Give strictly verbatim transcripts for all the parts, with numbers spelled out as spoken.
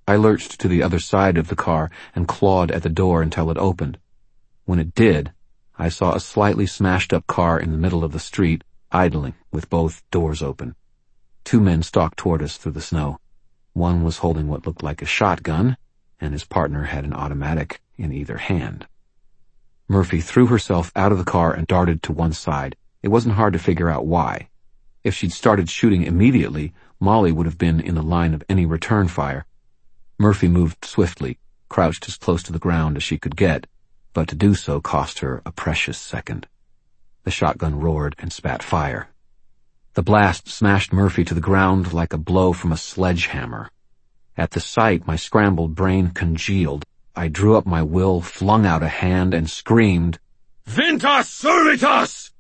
I lurched to the other side of the car and clawed at the door until it opened. When it did, I saw a slightly smashed-up car in the middle of the street, idling, with both doors open. Two men stalked toward us through the snow. One was holding what looked like a shotgun, and his partner had an automatic in either hand. Murphy threw herself out of the car and darted to one side. It wasn't hard to figure out why. If she'd started shooting immediately, Molly would have been in the line of any return fire. Murphy moved swiftly, crouched as close to the ground as she could get, but to do so cost her a precious second. The shotgun roared and spat fire. The blast smashed Murphy to the ground like a blow from a sledgehammer. At the sight, my scrambled brain congealed. I drew up my will, flung out a hand, and screamed, "Ventus Servitus!"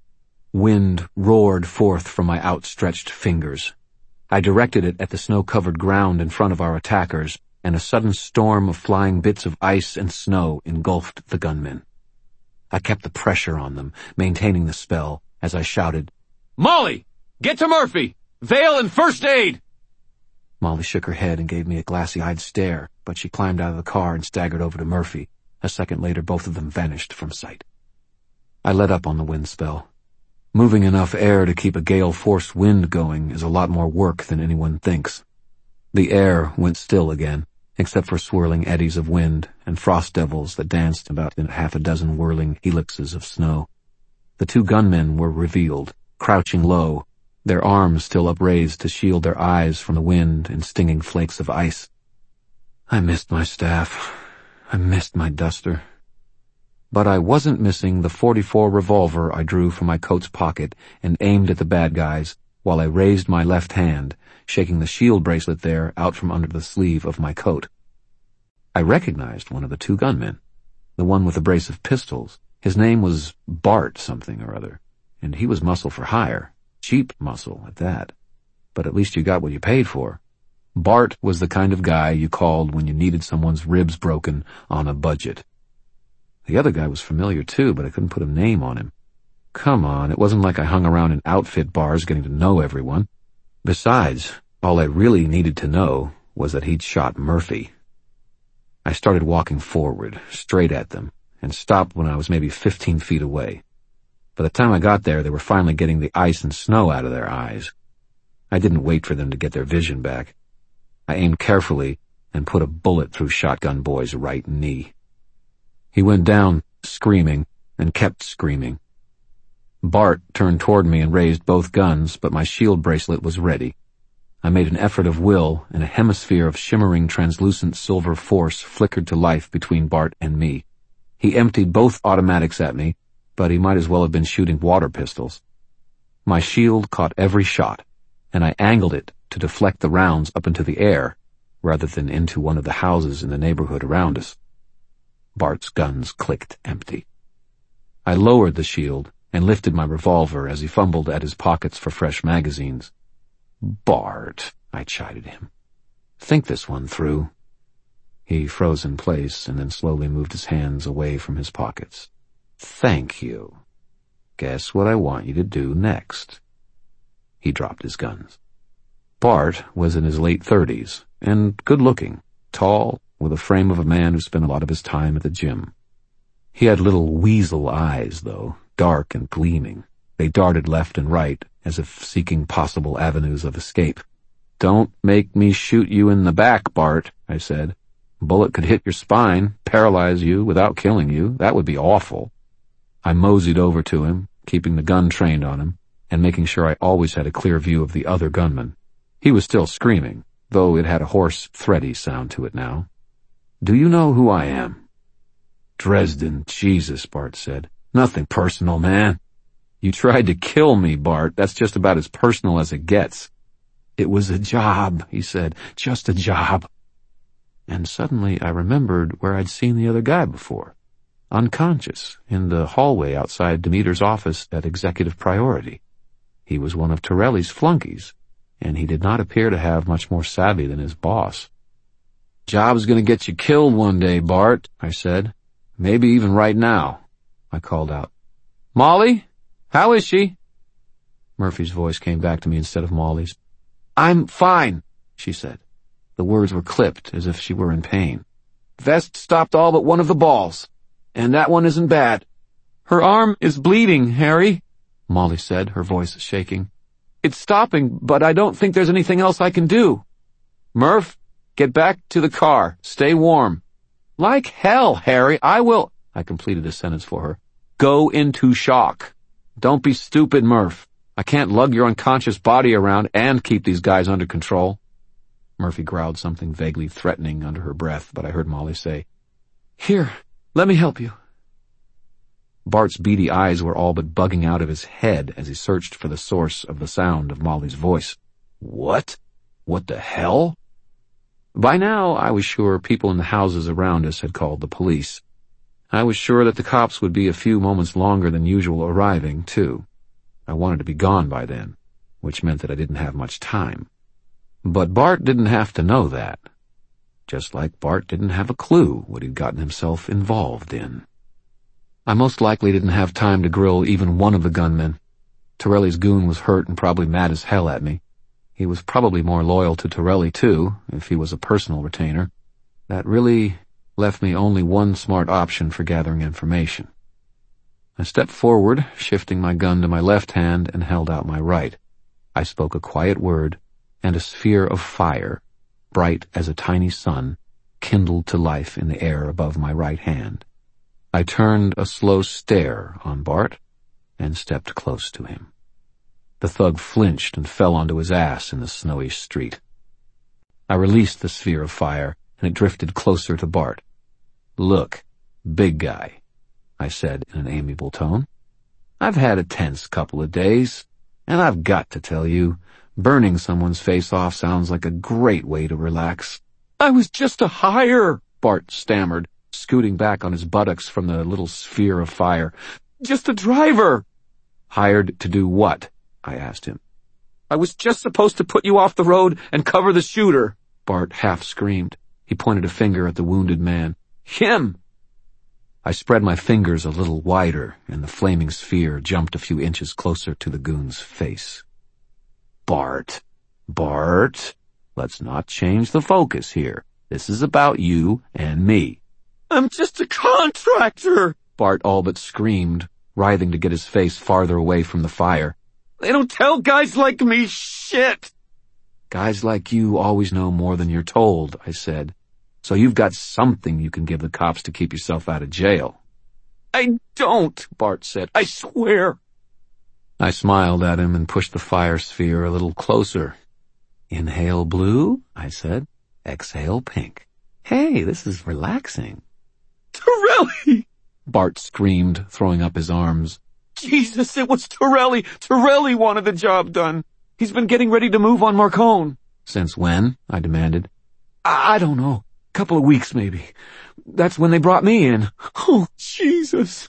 Wind roared forth from my outstretched fingers. I directed it at the snow-covered ground in front of our attackers, and a sudden storm of flying bits of ice and snow engulfed the gunmen. I kept the pressure on them, maintaining the spell, as I shouted, "Molly! Get to Murphy! Veil and first aid!" Molly shook her head and gave me a glassy-eyed stare, but she climbed out of the car and staggered over to Murphy. A second later, both of them vanished from sight. I let up on the wind spell. Moving enough air to keep a gale-force wind going is a lot more work than anyone thinks. The air went still again, except for swirling eddies of wind and frost devils that danced about in half a dozen whirling helixes of snow. The two gunmen were revealed, crouching low, their arms still upraised to shield their eyes from the wind and stinging flakes of ice. I missed my staff. I missed my duster. But I wasn't missing the forty-four revolver I drew from my coat's pocket and aimed at the bad guys while I raised my left hand, shaking the shield bracelet there out from under the sleeve of my coat. I recognized one of the two gunmen, the one with a brace of pistols. His name was Bart something or other, and he was muscle for hire. Cheap muscle, at that. But at least you got what you paid for. Bart was the kind of guy you called when you needed someone's ribs broken on a budget. The other guy was familiar too, but I couldn't put a name on him. Come on, it wasn't like I hung around in outfit bars getting to know everyone. Besides, all I really needed to know was that he'd shot Murphy. I started walking forward, straight at them, and stopped when I was maybe fifteen feet away. By the time I got there, they were finally getting the ice and snow out of their eyes. I didn't wait for them to get their vision back. I aimed carefully and put a bullet through Shotgun Boy's right knee. He went down, screaming, and kept screaming. Bart turned toward me and raised both guns, but my shield bracelet was ready. I made an effort of will, and a hemisphere of shimmering translucent silver force flickered to life between Bart and me. He emptied both automatics at me, but he might as well have been shooting water pistols. My shield caught every shot, and I angled it to deflect the rounds up into the air, rather than into one of the houses in the neighborhood around us. Bart's guns clicked empty. I lowered the shield and lifted my revolver as he fumbled at his pockets for fresh magazines. "Bart," I chided him. "Think this one through." He froze in place and then slowly moved his hands away from his pockets. "Thank you. Guess what I want you to do next." He dropped his guns. Bart was in his late thirties, and good-looking, tall, with a frame of a man who spent a lot of his time at the gym. He had little weasel eyes, though, dark and gleaming. They darted left and right, as if seeking possible avenues of escape. "Don't make me shoot you in the back, Bart," I said. "A bullet could hit your spine, paralyze you without killing you. That would be awful." I moseyed over to him, keeping the gun trained on him, and making sure I always had a clear view of the other gunman. He was still screaming, though it had a hoarse, thready sound to it now. "Do you know who I am?" "Dresden, Jesus," Bart said. "Nothing personal, man." "You tried to kill me, Bart. That's just about as personal as it gets." "It was a job," he said. "Just a job." And suddenly I remembered where I'd seen the other guy before. Unconscious, in the hallway outside Demeter's office at Executive Priority. He was one of Torelli's flunkies, and he did not appear to have much more savvy than his boss. "Job's gonna get you killed one day, Bart," I said. "Maybe even right now." I called out, "Molly? How is she?" Murphy's voice came back to me instead of Molly's. "I'm fine," she said. The words were clipped as if she were in pain. Vest stopped all but one of the balls, and that one isn't bad. Her arm is bleeding, Harry, Molly said, her voice shaking. It's stopping, but I don't think there's anything else I can do. Murph, get back to the car. Stay warm. Like hell, Harry, I will— I completed a sentence for her. Go into shock. Don't be stupid, Murph. I can't lug your unconscious body around and keep these guys under control. Murphy growled something vaguely threatening under her breath, but I heard Molly say, Here, let me help you. Bart's beady eyes were all but bugging out of his head as he searched for the source of the sound of Molly's voice. What? What the hell? By now, I was sure people in the houses around us had called the police. I was sure that the cops would be a few moments longer than usual arriving, too. I wanted to be gone by then, which meant that I didn't have much time. But Bart didn't have to know that. Just like Bart didn't have a clue what he'd gotten himself involved in. I most likely didn't have time to grill even one of the gunmen. Torelli's goon was hurt and probably mad as hell at me. He was probably more loyal to Torelli, too, if he was a personal retainer. That really left me only one smart option for gathering information. I stepped forward, shifting my gun to my left hand, and held out my right. I spoke a quiet word, and a sphere of fire, bright as a tiny sun, kindled to life in the air above my right hand. I turned a slow stare on Bart and stepped close to him. The thug flinched and fell onto his ass in the snowy street. I released the sphere of fire, and it drifted closer to Bart. Look, big guy, I said in an amiable tone. I've had a tense couple of days, and I've got to tell you, burning someone's face off sounds like a great way to relax. I was just a hire, Bart stammered, scooting back on his buttocks from the little sphere of fire. Just a driver. Hired to do what? I asked him. I was just supposed to put you off the road and cover the shooter, Bart half screamed. He pointed a finger at the wounded man. Him! I spread my fingers a little wider, and the flaming sphere jumped a few inches closer to the goon's face. Bart, Bart, let's not change the focus here. This is about you and me. I'm just a contractor, Bart all but screamed, writhing to get his face farther away from the fire. They don't tell guys like me shit. Guys like you always know more than you're told, I said. So you've got something you can give the cops to keep yourself out of jail. I don't, Bart said. I swear. I smiled at him and pushed the fire sphere a little closer. Inhale blue, I said. Exhale pink. Hey, this is relaxing. Torelli! Bart screamed, throwing up his arms. Jesus, it was Torelli! Torelli wanted the job done! He's been getting ready to move on Marcone. Since when? I demanded. I, I don't know. Couple of weeks, maybe. That's when they brought me in. Oh, Jesus.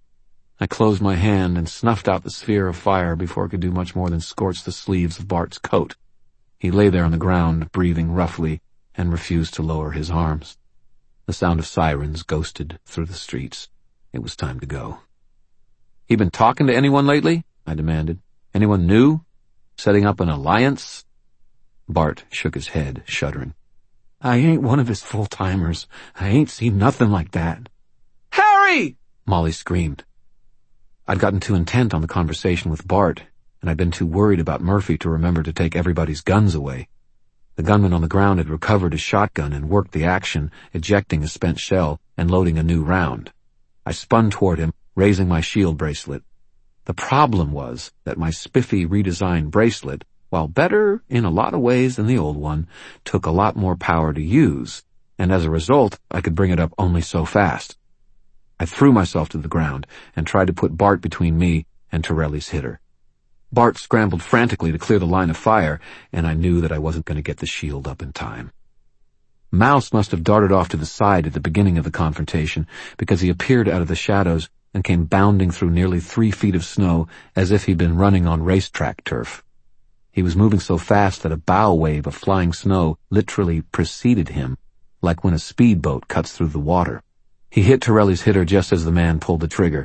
I closed my hand and snuffed out the sphere of fire before it could do much more than scorch the sleeves of Bart's coat. He lay there on the ground, breathing roughly, and refused to lower his arms. The sound of sirens ghosted through the streets. It was time to go. "You been talking to anyone lately?" I demanded. "Anyone new? Setting up an alliance?" Bart shook his head, shuddering. "I ain't one of his full-timers. I ain't seen nothing like that." "Harry!" Molly screamed. I'd gotten too intent on the conversation with Bart, and I'd been too worried about Murphy to remember to take everybody's guns away. The gunman on the ground had recovered his shotgun and worked the action, ejecting a spent shell and loading a new round. I spun toward him, raising my shield bracelet. The problem was that my spiffy redesigned bracelet, while better in a lot of ways than the old one, took a lot more power to use, and as a result, I could bring it up only so fast. I threw myself to the ground and tried to put Bart between me and Torelli's hitter. Bart scrambled frantically to clear the line of fire, and I knew that I wasn't going to get the shield up in time. Mouse must have darted off to the side at the beginning of the confrontation, because he appeared out of the shadows and came bounding through nearly three feet of snow as if he'd been running on racetrack turf. He was moving so fast that a bow wave of flying snow literally preceded him, like when a speedboat cuts through the water. He hit Torelli's hitter just as the man pulled the trigger.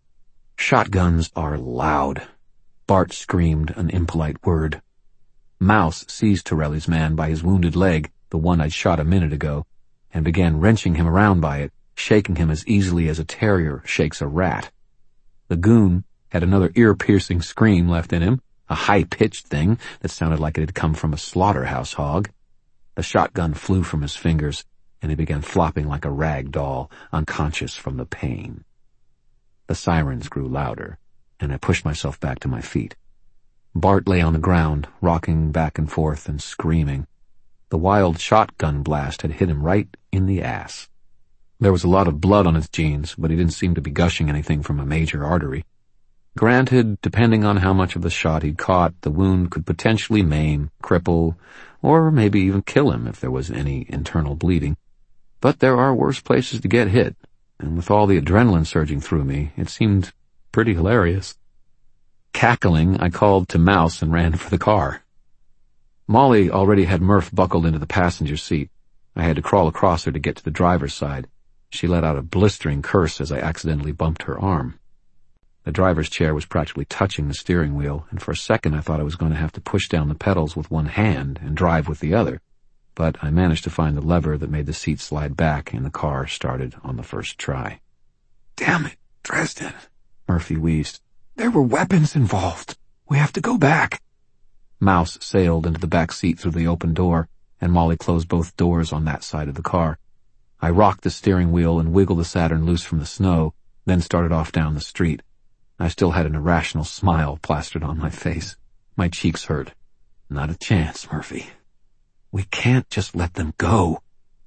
Shotguns are loud. Bart screamed an impolite word. Mouse seized Torelli's man by his wounded leg, the one I'd shot a minute ago, and began wrenching him around by it, shaking him as easily as a terrier shakes a rat. The goon had another ear-piercing scream left in him, a high-pitched thing that sounded like it had come from a slaughterhouse hog. The shotgun flew from his fingers, and he began flopping like a rag doll, unconscious from the pain. The sirens grew louder, and I pushed myself back to my feet. Bart lay on the ground, rocking back and forth and screaming. The wild shotgun blast had hit him right in the ass. There was a lot of blood on his jeans, but he didn't seem to be gushing anything from a major artery. Granted, depending on how much of the shot he'd caught, the wound could potentially maim, cripple, or maybe even kill him if there was any internal bleeding. But there are worse places to get hit, and with all the adrenaline surging through me, it seemed pretty hilarious. Cackling, I called to Mouse and ran for the car. Molly already had Murph buckled into the passenger seat. I had to crawl across her to get to the driver's side. She let out a blistering curse as I accidentally bumped her arm. The driver's chair was practically touching the steering wheel, and for a second I thought I was going to have to push down the pedals with one hand and drive with the other. But I managed to find the lever that made the seat slide back, and the car started on the first try. "Damn it, Dresden," Murphy wheezed. "There were weapons involved. We have to go back." Mouse sailed into the back seat through the open door, and Molly closed both doors on that side of the car. I rocked the steering wheel and wiggled the Saturn loose from the snow, then started off down the street. I still had an irrational smile plastered on my face. My cheeks hurt. "Not a chance, Murphy. We can't just let them go."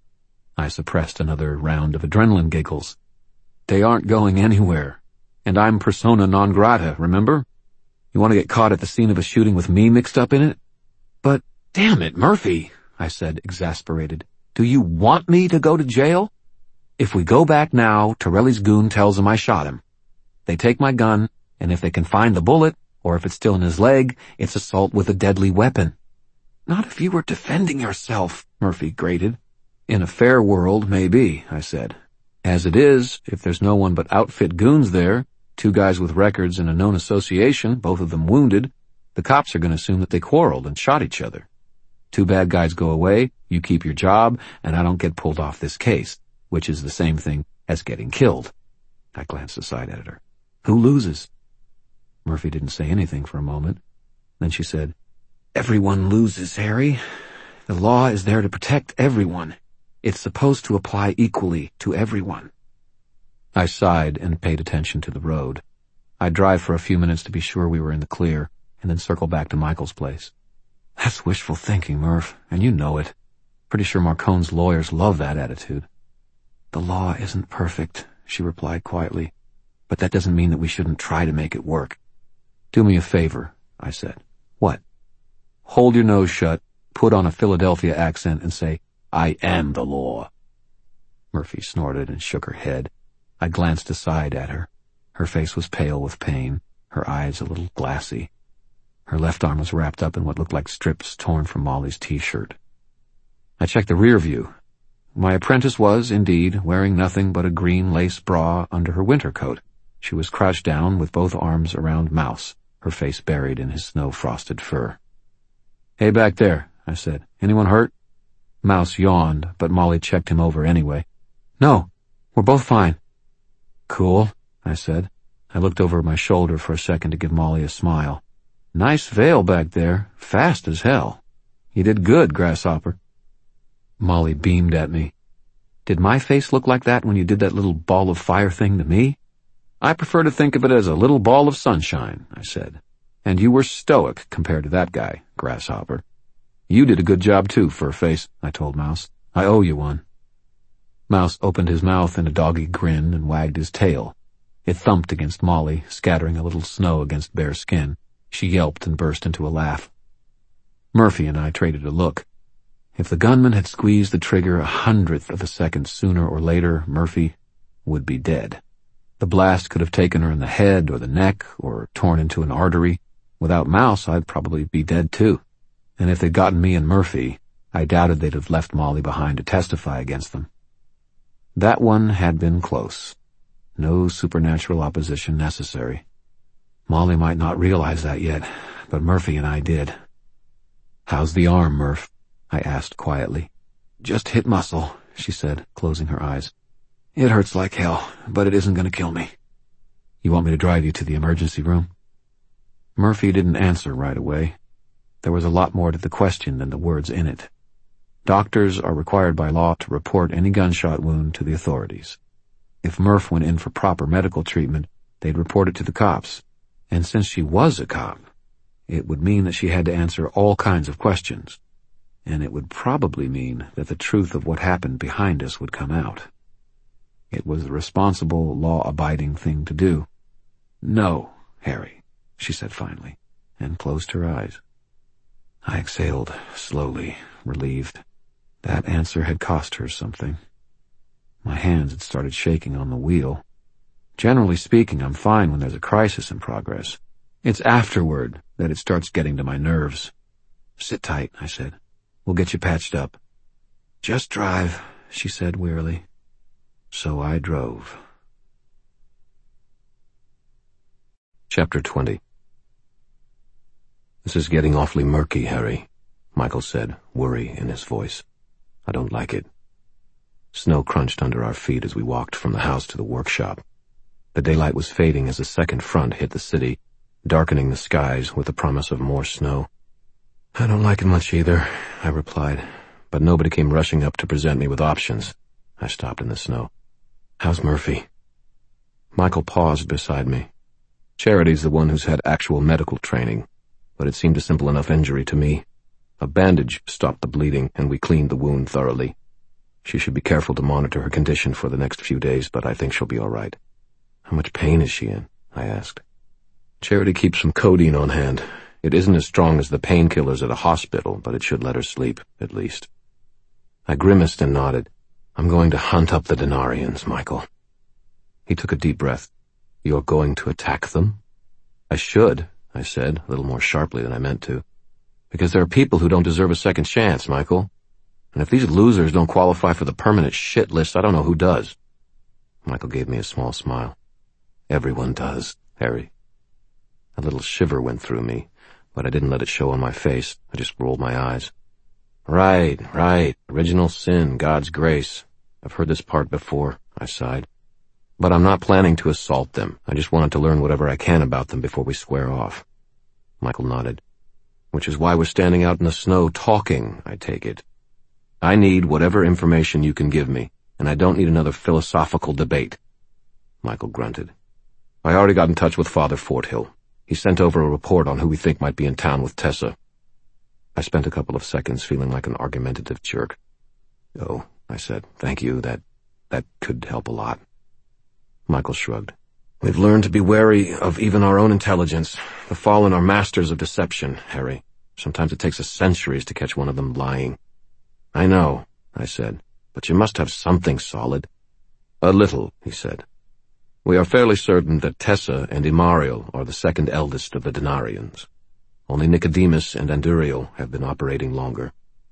I suppressed another round of adrenaline giggles. "They aren't going anywhere. And I'm persona non grata, remember? You want to get caught at the scene of a shooting with me mixed up in it?" "But, damn it, Murphy," I said, exasperated. "Do you want me to go to jail? If we go back now, Torelli's goon tells him I shot him. They take my gun, and if they can find the bullet, or if it's still in his leg, it's assault with a deadly weapon." "Not if you were defending yourself," Murphy grated. "In a fair world, maybe," I said. "As it is, if there's no one but outfit goons there, two guys with records and a known association, both of them wounded, the cops are going to assume that they quarreled and shot each other. Two bad guys go away, you keep your job, and I don't get pulled off this case, which is the same thing as getting killed." I glanced aside at her. "Who loses?" Murphy didn't say anything for a moment. Then she said, "Everyone loses, Harry. The law is there to protect everyone. It's supposed to apply equally to everyone." I sighed and paid attention to the road. I'd drive for a few minutes to be sure we were in the clear, and then circle back to Michael's place. "That's wishful thinking, Murph, and you know it. Pretty sure Marcone's lawyers love that attitude." "The law isn't perfect," she replied quietly, "but that doesn't mean that we shouldn't try to make it work." "Do me a favor," I said. "What?" "Hold your nose shut, put on a Philadelphia accent, and say, 'I am the law.'" Murphy snorted and shook her head. I glanced aside at her. Her face was pale with pain, her eyes a little glassy. Her left arm was wrapped up in what looked like strips torn from Molly's t-shirt. I checked the rear view. My apprentice was, indeed, wearing nothing but a green lace bra under her winter coat. She was crouched down with both arms around Mouse, her face buried in his snow-frosted fur. "Hey, back there," I said. "Anyone hurt?" Mouse yawned, but Molly checked him over anyway. "No, we're both fine." "Cool," I said. I looked over my shoulder for a second to give Molly a smile. "Nice veil back there, fast as hell. You did good, Grasshopper." Molly beamed at me. "Did my face look like that when you did that little ball of fire thing to me?" "I prefer to think of it as a little ball of sunshine," I said. "And you were stoic compared to that guy, Grasshopper." "You did a good job too, Furface," I told Mouse. "I owe you one." Mouse opened his mouth in a doggy grin and wagged his tail. It thumped against Molly, scattering a little snow against bare skin. She yelped and burst into a laugh. Murphy and I traded a look. If the gunman had squeezed the trigger a hundredth of a second sooner or later, Murphy would be dead. The blast could have taken her in the head or the neck or torn into an artery. Without Mouse, I'd probably be dead too. And if they'd gotten me and Murphy, I doubted they'd have left Molly behind to testify against them. That one had been close. No supernatural opposition necessary. Molly might not realize that yet, but Murphy and I did. "How's the arm, Murph?" I asked quietly. Just hit muscle, she said, closing her eyes. It hurts like hell, but it isn't going to kill me. You want me to drive you to the emergency room? Murphy didn't answer right away. There was a lot more to the question than the words in it. Doctors are required by law to report any gunshot wound to the authorities. If Murph went in for proper medical treatment, they'd report it to the cops. And since she was a cop, it would mean that she had to answer all kinds of questions. And it would probably mean that the truth of what happened behind us would come out. It was the responsible, law-abiding thing to do. "No, Harry," she said finally, and closed her eyes. I exhaled, slowly, relieved. That answer had cost her something. My hands had started shaking on the wheel. Generally speaking, I'm fine when there's a crisis in progress. It's afterward that it starts getting to my nerves. "Sit tight," I said. "We'll get you patched up." "Just drive," she said wearily. So I drove. Chapter twenty. "This is getting awfully murky, Harry," Michael said, worry in his voice. "I don't like it." Snow crunched under our feet as we walked from the house to the workshop. The daylight was fading as a second front hit the city, darkening the skies with the promise of more snow. "I don't like it much either," I replied, but nobody came rushing up to present me with options. I stopped in the snow. "How's Murphy?" Michael paused beside me. Charity's the one who's had actual medical training, but it seemed a simple enough injury to me. A bandage stopped the bleeding, and we cleaned the wound thoroughly. She should be careful to monitor her condition for the next few days, but I think she'll be all right. "How much pain is she in?" I asked. "Charity keeps some codeine on hand. It isn't as strong as the painkillers at a hospital, but it should let her sleep, at least." I grimaced and nodded. "I'm going to hunt up the Denarians, Michael." He took a deep breath. "You're going to attack them?" "I should," I said, a little more sharply than I meant to. "Because there are people who don't deserve a second chance, Michael. And if these losers don't qualify for the permanent shit list, I don't know who does." Michael gave me a small smile. "Everyone does, Harry." A little shiver went through me, but I didn't let it show on my face. I just rolled my eyes. Right, right. Original sin, God's grace. I've heard this part before, I sighed. But I'm not planning to assault them. I just wanted to learn whatever I can about them before we square off. Michael nodded. "Which is why we're standing out in the snow talking, I take it. I need whatever information you can give me, and I don't need another philosophical debate." Michael grunted. "I already got in touch with Father Forthill. He sent over a report on who we think might be in town with Tessa." I spent a couple of seconds feeling like an argumentative jerk. "Oh," I said, "thank you. That, that could help a lot." Michael shrugged. "We've learned to be wary of even our own intelligence. The Fallen are masters of deception, Harry. Sometimes it takes us centuries to catch one of them lying." "I know," I said, "but you must have something solid." "A little," he said. "We are fairly certain that Tessa and Imariel are the second eldest of the Denarians. Only Nicodemus and Anduriel have been operating longer."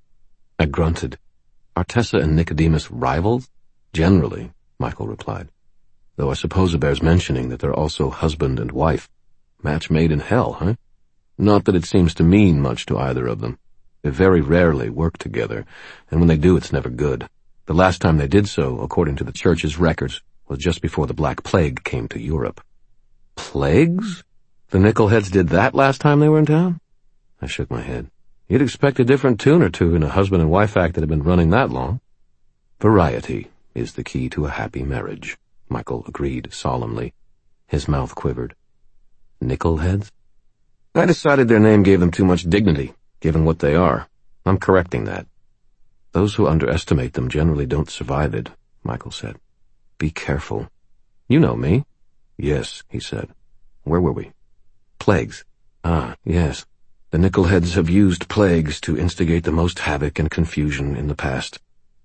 I grunted. "Are Tessa and Nicodemus rivals?" "Generally," Michael replied. "Though I suppose it bears mentioning that they're also husband and wife. Match made in hell, huh? Not that it seems to mean much to either of them. They very rarely work together, and when they do, it's never good. The last time they did so, according to the church's records, was just before the Black Plague came to Europe." "Plagues? The Nickelheads did that last time they were in town?" I shook my head. "You'd expect a different tune or two in a husband and wife act that had been running that long." "Variety is the key to a happy marriage," Michael agreed solemnly. His mouth quivered. "Nickelheads?" "I decided their name gave them too much dignity, given what they are. I'm correcting that." "Those who underestimate them generally don't survive it," Michael said. "Be careful." "You know me." "Yes," he said. "Where were we?" "Plagues. Ah, yes. The Nickelheads have used plagues to instigate the most havoc and confusion in the past."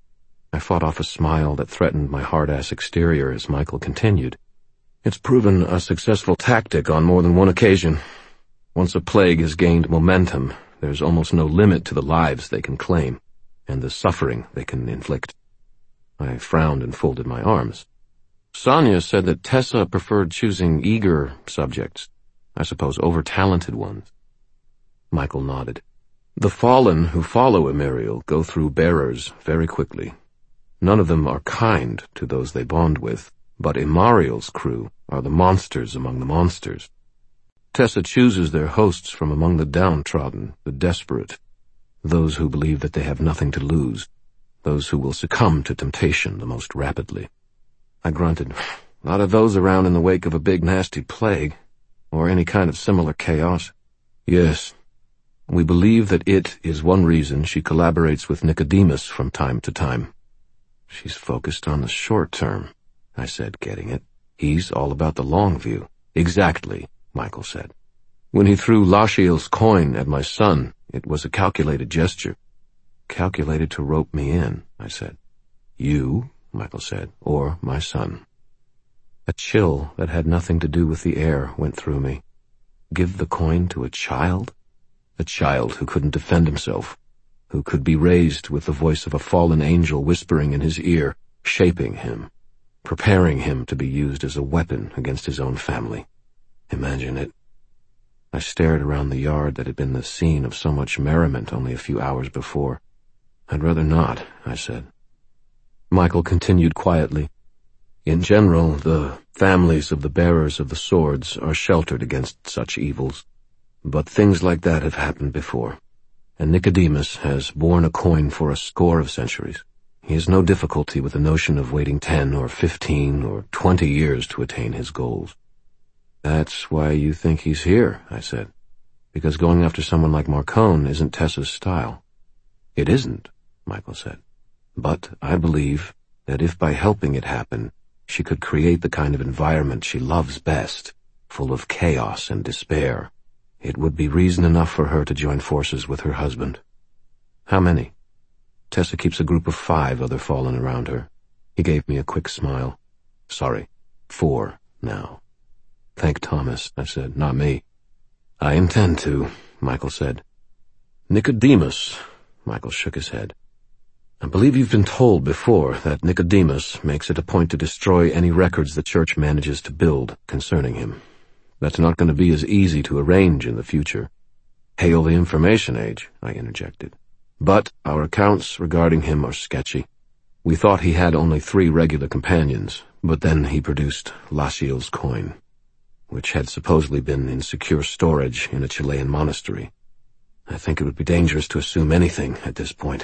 I fought off a smile that threatened my hard-ass exterior as Michael continued. "It's proven a successful tactic on more than one occasion. Once a plague has gained momentum, there's almost no limit to the lives they can claim, and the suffering they can inflict." I frowned and folded my arms. "Sonia said that Tessa preferred choosing eager subjects. I suppose over-talented ones." Michael nodded. The fallen who follow Imariel go through bearers very quickly. None of them are kind to those they bond with, but Imariel's crew are the monsters among the monsters. Tessa chooses their hosts from among the downtrodden, the desperate, those who believe that they have nothing to lose, those who will succumb to temptation the most rapidly. I grunted. A lot of those around in the wake of a big nasty plague, or any kind of similar chaos. Yes. We believe that it is one reason she collaborates with Nicodemus from time to time. She's focused on the short term, I said, getting it. He's all about the long view. Exactly, Michael said. When he threw Lashiel's coin at my son, it was a calculated gesture. Calculated to rope me in, I said. You, Michael said, or my son. A chill that had nothing to do with the air went through me. Give the coin to a child? A child who couldn't defend himself, who could be raised with the voice of a fallen angel whispering in his ear, shaping him, preparing him to be used as a weapon against his own family. Imagine it. I stared around the yard that had been the scene of so much merriment only a few hours before. I'd rather not, I said. Michael continued quietly. In general, the families of the bearers of the swords are sheltered against such evils. But things like that have happened before, and Nicodemus has borne a coin for a score of centuries. He has no difficulty with the notion of waiting ten or fifteen or twenty years to attain his goals. That's why you think he's here, I said, because going after someone like Marcone isn't Tessa's style. It isn't, Michael said, but I believe that if by helping it happen, she could create the kind of environment she loves best, full of chaos and despair, it would be reason enough for her to join forces with her husband. How many? Tessa keeps a group of five other fallen around her. He gave me a quick smile. Sorry, four now. Thank Thomas, I said, not me. I intend to, Michael said. Nicodemus, Michael shook his head. I believe you've been told before that Nicodemus makes it a point to destroy any records the church manages to build concerning him. That's not going to be as easy to arrange in the future. Hail the information age, I interjected. But our accounts regarding him are sketchy. We thought he had only three regular companions, but then he produced Lashiel's coin, which had supposedly been in secure storage in a Chilean monastery. I think it would be dangerous to assume anything at this point.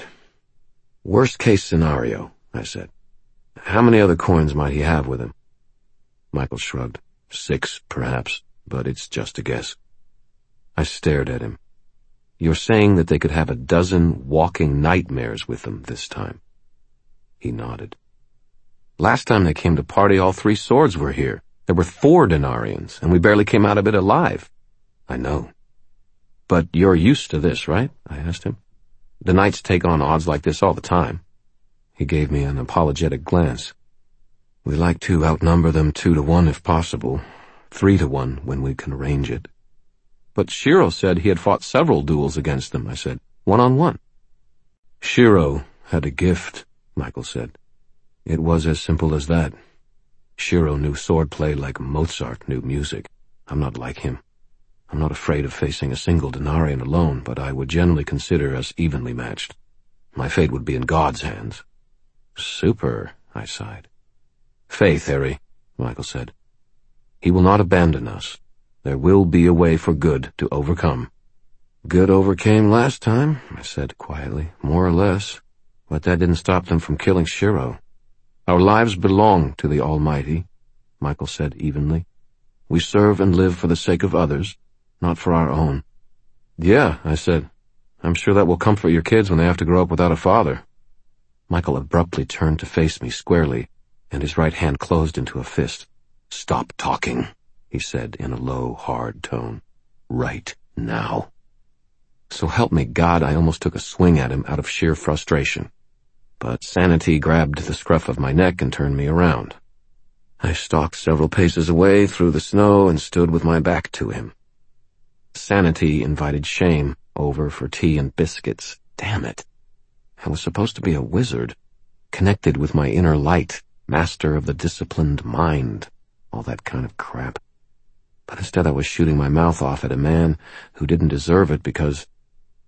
Worst case scenario, I said. How many other coins might he have with him? Michael shrugged. Six, perhaps, but it's just a guess. I stared at him. You're saying that they could have a dozen walking nightmares with them this time? He nodded. Last time they came to party, all three swords were here. There were four Denarians, and we barely came out of it alive. I know. But you're used to this, right? I asked him. The knights take on odds like this all the time. He gave me an apologetic glance. We like to outnumber them two to one if possible, three to one when we can arrange it. But Shiro said he had fought several duels against them, I said, one-on-one. Shiro had a gift, Michael said. It was as simple as that. Shiro knew swordplay like Mozart knew music. I'm not like him. I'm not afraid of facing a single Denarian alone, but I would generally consider us evenly matched. My fate would be in God's hands. Super, I sighed. Faith, Harry, Michael said. He will not abandon us. There will be a way for good to overcome. Good overcame last time, I said quietly, more or less, but that didn't stop them from killing Shiro. Our lives belong to the Almighty, Michael said evenly. We serve and live for the sake of others, not for our own. Yeah, I said. I'm sure that will comfort your kids when they have to grow up without a father. Michael abruptly turned to face me squarely, and his right hand closed into a fist. Stop talking, he said in a low, hard tone. Right now. So help me God, I almost took a swing at him out of sheer frustration. But sanity grabbed the scruff of my neck and turned me around. I stalked several paces away through the snow and stood with my back to him. Sanity invited shame over for tea and biscuits. Damn it. I was supposed to be a wizard, connected with my inner light, master of the disciplined mind, all that kind of crap. But instead I was shooting my mouth off at a man who didn't deserve it because...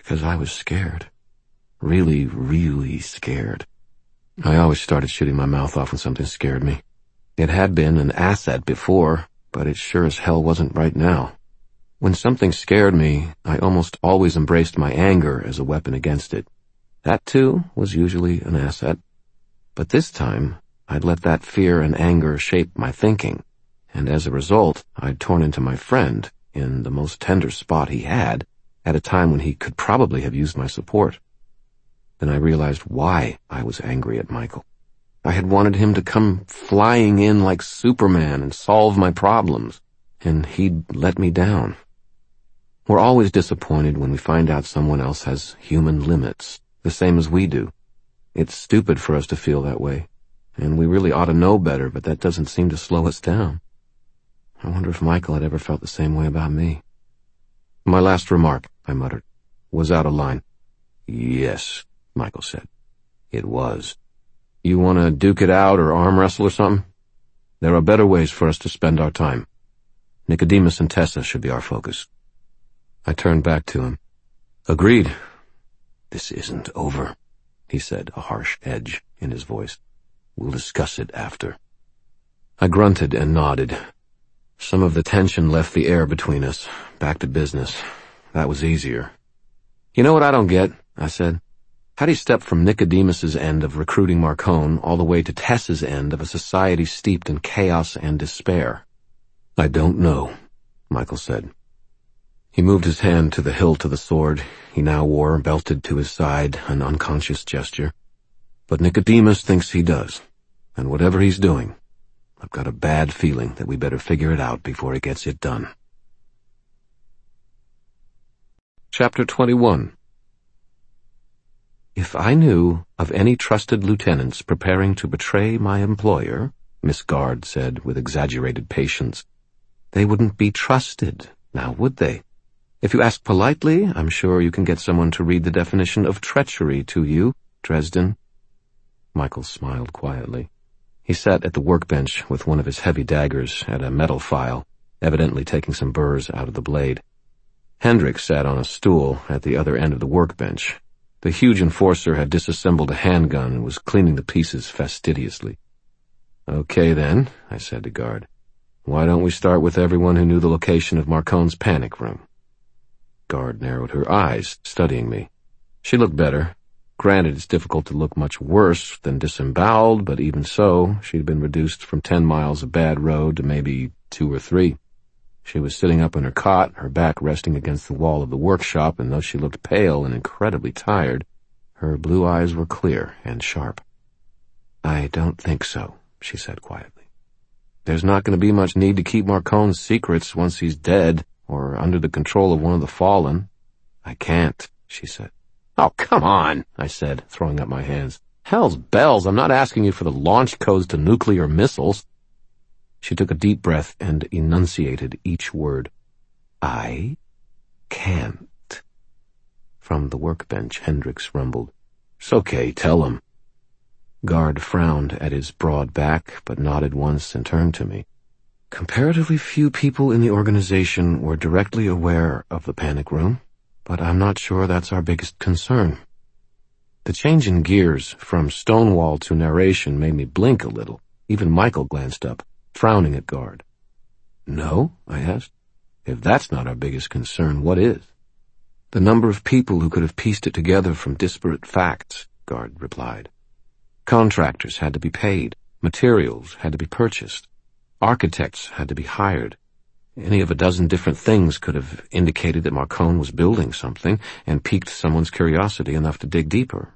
because I was scared. Really, really scared. I always started shooting my mouth off when something scared me. It had been an asset before, but it sure as hell wasn't right now. When something scared me, I almost always embraced my anger as a weapon against it. That, too, was usually an asset. But this time, I'd let that fear and anger shape my thinking, and as a result, I'd torn into my friend, in the most tender spot he had, at a time when he could probably have used my support. Then I realized why I was angry at Michael. I had wanted him to come flying in like Superman and solve my problems, and he'd let me down. We're always disappointed when we find out someone else has human limits, the same as we do. It's stupid for us to feel that way, and we really ought to know better, but that doesn't seem to slow us down. I wonder if Michael had ever felt the same way about me. My last remark, I muttered, was out of line. Yes, Michael said. It was. You want to duke it out or arm wrestle or something? There are better ways for us to spend our time. Nicodemus and Tessa should be our focus. I turned back to him. Agreed. This isn't over, he said, a harsh edge in his voice. We'll discuss it after. I grunted and nodded. Some of the tension left the air between us. Back to business. That was easier. You know what I don't get? I said. How do you step from Nicodemus's end of recruiting Marcone all the way to Tessa's end of a society steeped in chaos and despair? I don't know, Michael said. He moved his hand to the hilt of the sword he now wore belted to his side, an unconscious gesture. But Nicodemus thinks he does, and whatever he's doing, I've got a bad feeling that we better figure it out before he gets it done. Chapter twenty-one. If I knew of any trusted lieutenants preparing to betray my employer, Miss Guard said with exaggerated patience, they wouldn't be trusted, now would they? If you ask politely, I'm sure you can get someone to read the definition of treachery to you, Dresden. Michael smiled quietly. He sat at the workbench with one of his heavy daggers at a metal file, evidently taking some burrs out of the blade. Hendricks sat on a stool at the other end of the workbench. The huge enforcer had disassembled a handgun and was cleaning the pieces fastidiously. Okay then, I said to Guard. Why don't we start with everyone who knew the location of Marcone's panic room? Guard narrowed her eyes, studying me. She looked better. Granted, it's difficult to look much worse than disemboweled, but even so, she'd been reduced from ten miles of bad road to maybe two or three. She was sitting up in her cot, her back resting against the wall of the workshop, and though she looked pale and incredibly tired, her blue eyes were clear and sharp. I don't think so, she said quietly. There's not going to be much need to keep Marcone's secrets once he's dead or under the control of one of the Fallen. I can't, she said. Oh, come on, I said, throwing up my hands. Hell's bells, I'm not asking you for the launch codes to nuclear missiles. She took a deep breath and enunciated each word. I can't. From the workbench, Hendricks rumbled. It's okay, tell him. Guard frowned at his broad back, but nodded once and turned to me. Comparatively few people in the organization were directly aware of the panic room, but I'm not sure that's our biggest concern. The change in gears from Stonewall to narration made me blink a little. Even Michael glanced up, frowning at Guard. No, I asked. If that's not our biggest concern, what is? The number of people who could have pieced it together from disparate facts, Guard replied. Contractors had to be paid. Materials had to be purchased. Architects had to be hired. Any of a dozen different things could have indicated that Marcone was building something and piqued someone's curiosity enough to dig deeper.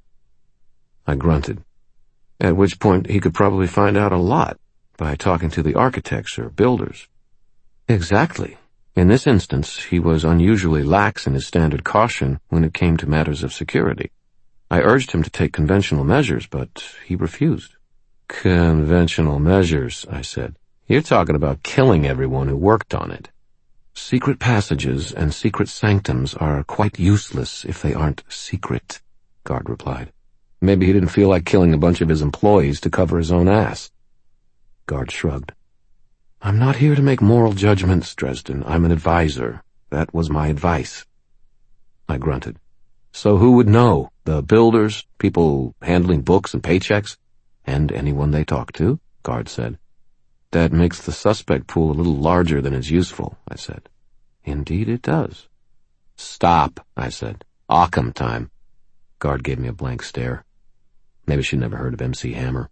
I grunted, at which point he could probably find out a lot by talking to the architects or builders. Exactly. In this instance, he was unusually lax in his standard caution when it came to matters of security. I urged him to take conventional measures, but he refused. Conventional measures, I said. You're talking about killing everyone who worked on it. Secret passages and secret sanctums are quite useless if they aren't secret, Guard replied. Maybe he didn't feel like killing a bunch of his employees to cover his own ass. Guard shrugged. I'm not here to make moral judgments, Dresden. I'm an advisor. That was my advice. I grunted. So who would know? The builders, people handling books and paychecks, and anyone they talk to, Guard said. That makes the suspect pool a little larger than is useful, I said. Indeed it does. Stop, I said. Occam time. Guard gave me a blank stare. Maybe she'd never heard of M C Hammer.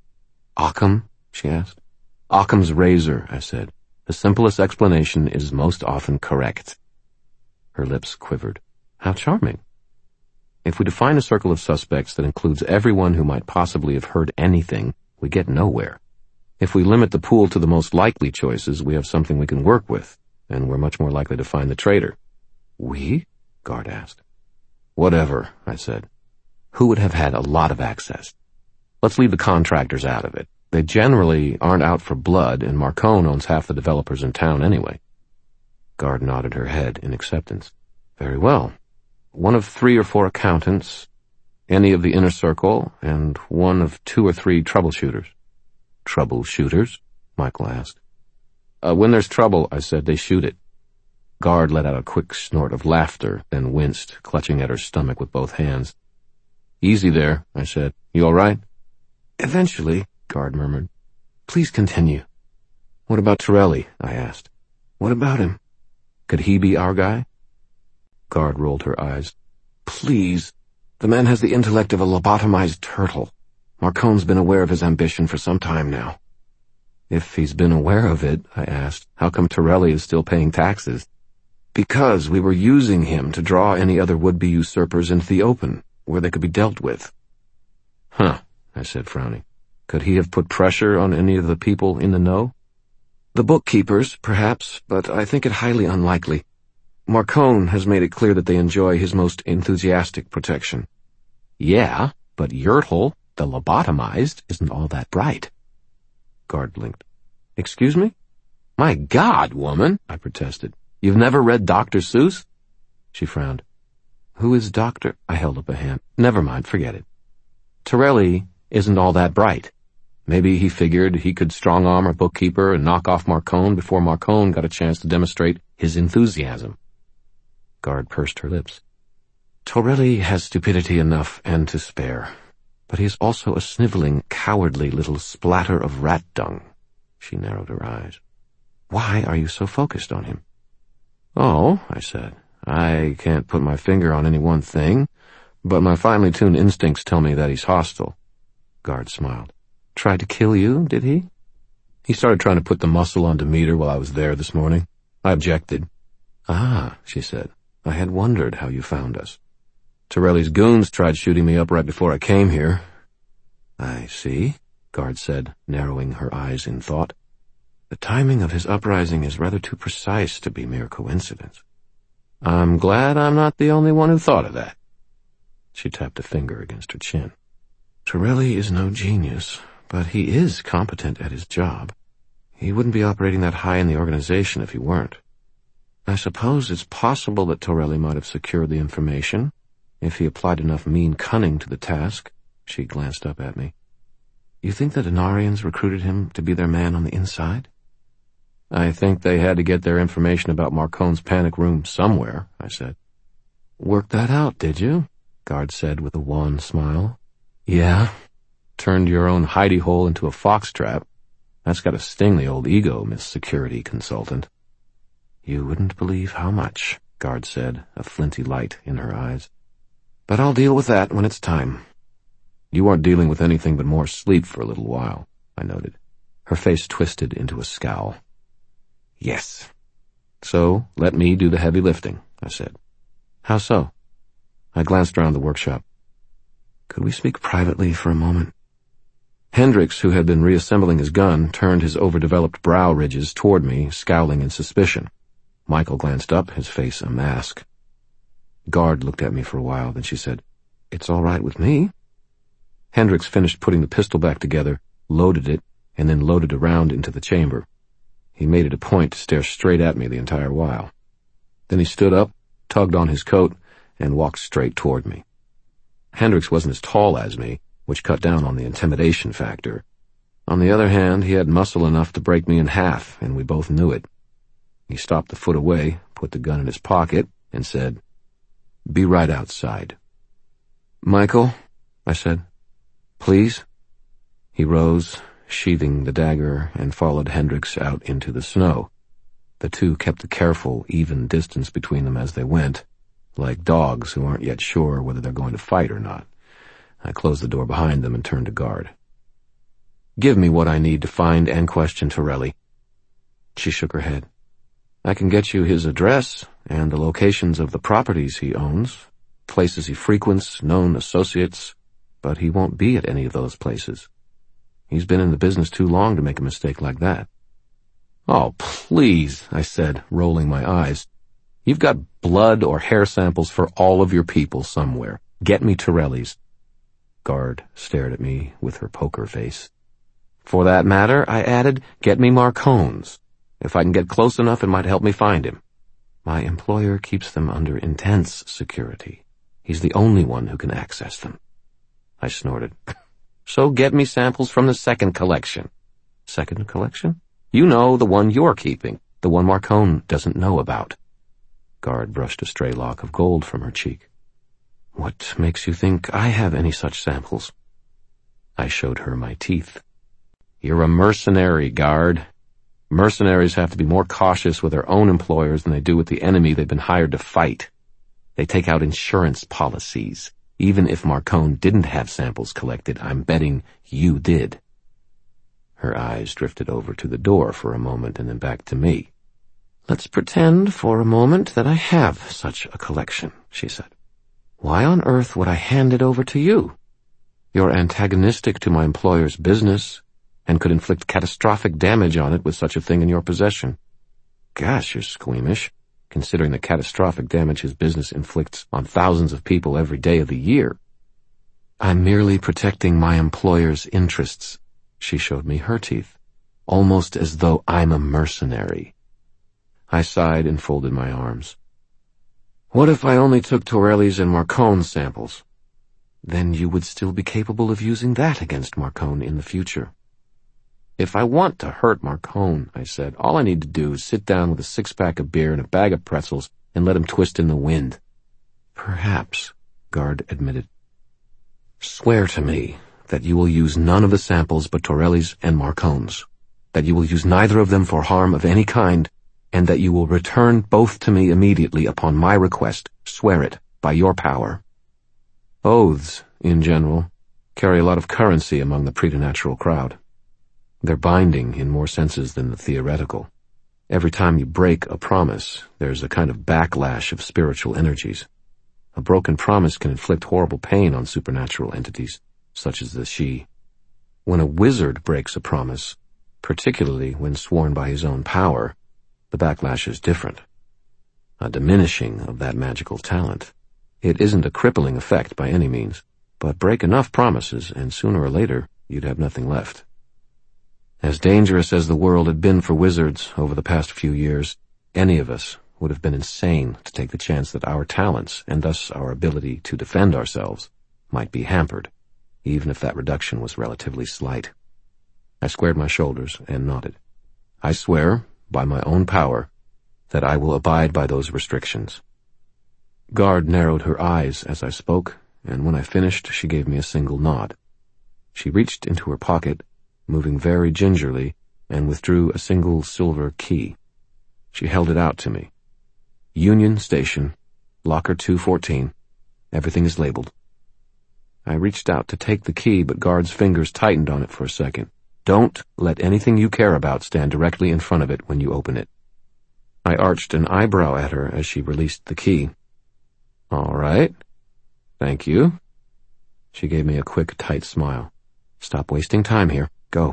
Occam? She asked. Occam's razor, I said. The simplest explanation is most often correct. Her lips quivered. How charming. If we define a circle of suspects that includes everyone who might possibly have heard anything, we get nowhere. If we limit the pool to the most likely choices, we have something we can work with, and we're much more likely to find the traitor. We? Guard asked. Whatever, I said. Who would have had a lot of access? Let's leave the contractors out of it. They generally aren't out for blood, and Marcone owns half the developers in town anyway. Guard nodded her head in acceptance. Very well. One of three or four accountants, any of the inner circle, and one of two or three troubleshooters. Troubleshooters? Michael asked. Uh, when there's trouble, I said, they shoot it. Guard let out a quick snort of laughter, then winced, clutching at her stomach with both hands. Easy there, I said. You all right? Eventually, Guard murmured. Please continue. What about Torelli? I asked. What about him? Could he be our guy? Guard rolled her eyes. Please. The man has the intellect of a lobotomized turtle. Marcone's been aware of his ambition for some time now. If he's been aware of it, I asked, how come Torelli is still paying taxes? Because we were using him to draw any other would-be usurpers into the open, where they could be dealt with. Huh, I said, frowning. Could he have put pressure on any of the people in the know? The bookkeepers, perhaps, but I think it highly unlikely. Marcone has made it clear that they enjoy his most enthusiastic protection. Yeah, but Yertle, the lobotomized, isn't all that bright. Guard blinked. Excuse me? My God, woman, I protested. You've never read Doctor Seuss? She frowned. Who is Doctor? I held up a hand. Never mind, forget it. Torelli isn't all that bright. Maybe he figured he could strong-arm a bookkeeper and knock off Marcone before Marcone got a chance to demonstrate his enthusiasm. Guard pursed her lips. Torelli has stupidity enough and to spare, but he's also a sniveling, cowardly little splatter of rat dung. She narrowed her eyes. Why are you so focused on him? Oh, I said, I can't put my finger on any one thing, but my finely tuned instincts tell me that he's hostile. Guard smiled. Tried to kill you, did he? He started trying to put the muscle on Demeter while I was there this morning. I objected. Ah, she said. I had wondered how you found us. Torelli's goons tried shooting me up right before I came here. I see, Guard said, narrowing her eyes in thought. The timing of his uprising is rather too precise to be mere coincidence. I'm glad I'm not the only one who thought of that. She tapped a finger against her chin. Torelli is no genius, but he is competent at his job. He wouldn't be operating that high in the organization if he weren't. I suppose it's possible that Torelli might have secured the information, if he applied enough mean cunning to the task. She glanced up at me. You think the Denarians recruited him to be their man on the inside? I think they had to get their information about Marcone's panic room somewhere, I said. Worked that out, did you? Guard said with a wan smile. Yeah. Turned your own hidey hole into a foxtrap. That's got to sting the old ego, Miss Security Consultant. You wouldn't believe how much, Guard said, a flinty light in her eyes. But I'll deal with that when it's time. You aren't dealing with anything but more sleep for a little while, I noted. Her face twisted into a scowl. Yes. So, let me do the heavy lifting, I said. How so? I glanced around the workshop. Could we speak privately for a moment? Hendricks, who had been reassembling his gun, turned his overdeveloped brow ridges toward me, scowling in suspicion. Michael glanced up, his face a mask. Guard looked at me for a while, then she said, It's all right with me. Hendricks finished putting the pistol back together, loaded it, and then loaded a round into the chamber. He made it a point to stare straight at me the entire while. Then he stood up, tugged on his coat, and walked straight toward me. Hendricks wasn't as tall as me, which cut down on the intimidation factor. On the other hand, he had muscle enough to break me in half, and we both knew it. He stopped a foot away, put the gun in his pocket, and said, Be right outside." "Michael," I said, "please." He rose, sheathing the dagger, and followed Hendricks out into the snow. The two kept a careful, even distance between them as they went, like dogs who aren't yet sure whether they're going to fight or not. I closed the door behind them and turned to guard. "Give me what I need to find and question Torelli." She shook her head. "I can get you his address and the locations of the properties he owns, places he frequents, known associates, but he won't be at any of those places. He's been in the business too long to make a mistake like that." "Oh, please," I said, rolling my eyes. "You've got blood or hair samples for all of your people somewhere. Get me Torelli's." Guard stared at me with her poker face. "For that matter," I added, "get me Marcone's. If I can get close enough, it might help me find him. My employer keeps them under intense security. He's the only one who can access them." I snorted. "So get me samples from the second collection." "Second collection?" "You know, the one you're keeping, the one Marcone doesn't know about." Guard brushed a stray lock of gold from her cheek. "What makes you think I have any such samples?" I showed her my teeth. "You're a mercenary, Guard. Mercenaries have to be more cautious with their own employers than they do with the enemy they've been hired to fight. They take out insurance policies. Even if Marcone didn't have samples collected, I'm betting you did." Her eyes drifted over to the door for a moment and then back to me. "Let's pretend for a moment that I have such a collection," she said. "Why on earth would I hand it over to you? You're antagonistic to my employer's business and could inflict catastrophic damage on it with such a thing in your possession. Gosh, you're squeamish, considering the catastrophic damage his business inflicts on thousands of people every day of the year." "I'm merely protecting my employer's interests." She showed me her teeth, almost as though I'm a mercenary. I sighed and folded my arms. "What if I only took Torelli's and Marcone's samples?" "Then you would still be capable of using that against Marcone in the future." "If I want to hurt Marcone," I said, "all I need to do is sit down with a six-pack of beer and a bag of pretzels and let him twist in the wind." "Perhaps," Guard admitted. "Swear to me that you will use none of the samples but Torelli's and Marcone's, that you will use neither of them for harm of any kind, and that you will return both to me immediately upon my request. Swear it, by your power." Oaths, in general, carry a lot of currency among the preternatural crowd. They're binding in more senses than the theoretical. Every time you break a promise, there's a kind of backlash of spiritual energies. A broken promise can inflict horrible pain on supernatural entities, such as the Sidhe. When a wizard breaks a promise, particularly when sworn by his own power, the backlash is different. A diminishing of that magical talent. It isn't a crippling effect by any means, but break enough promises and sooner or later you'd have nothing left. As dangerous as the world had been for wizards over the past few years, any of us would have been insane to take the chance that our talents, and thus our ability to defend ourselves, might be hampered, even if that reduction was relatively slight. I squared my shoulders and nodded. "I swear, by my own power, that I will abide by those restrictions." Guard narrowed her eyes as I spoke, and when I finished she gave me a single nod. She reached into her pocket, moving very gingerly, and withdrew a single silver key. She held it out to me. "Union Station, Locker two fourteen. Everything is labeled." I reached out to take the key, but Guard's fingers tightened on it for a second. "Don't let anything you care about stand directly in front of it when you open it." I arched an eyebrow at her as she released the key. "All right. Thank you." She gave me a quick, tight smile. "Stop wasting time here. Go."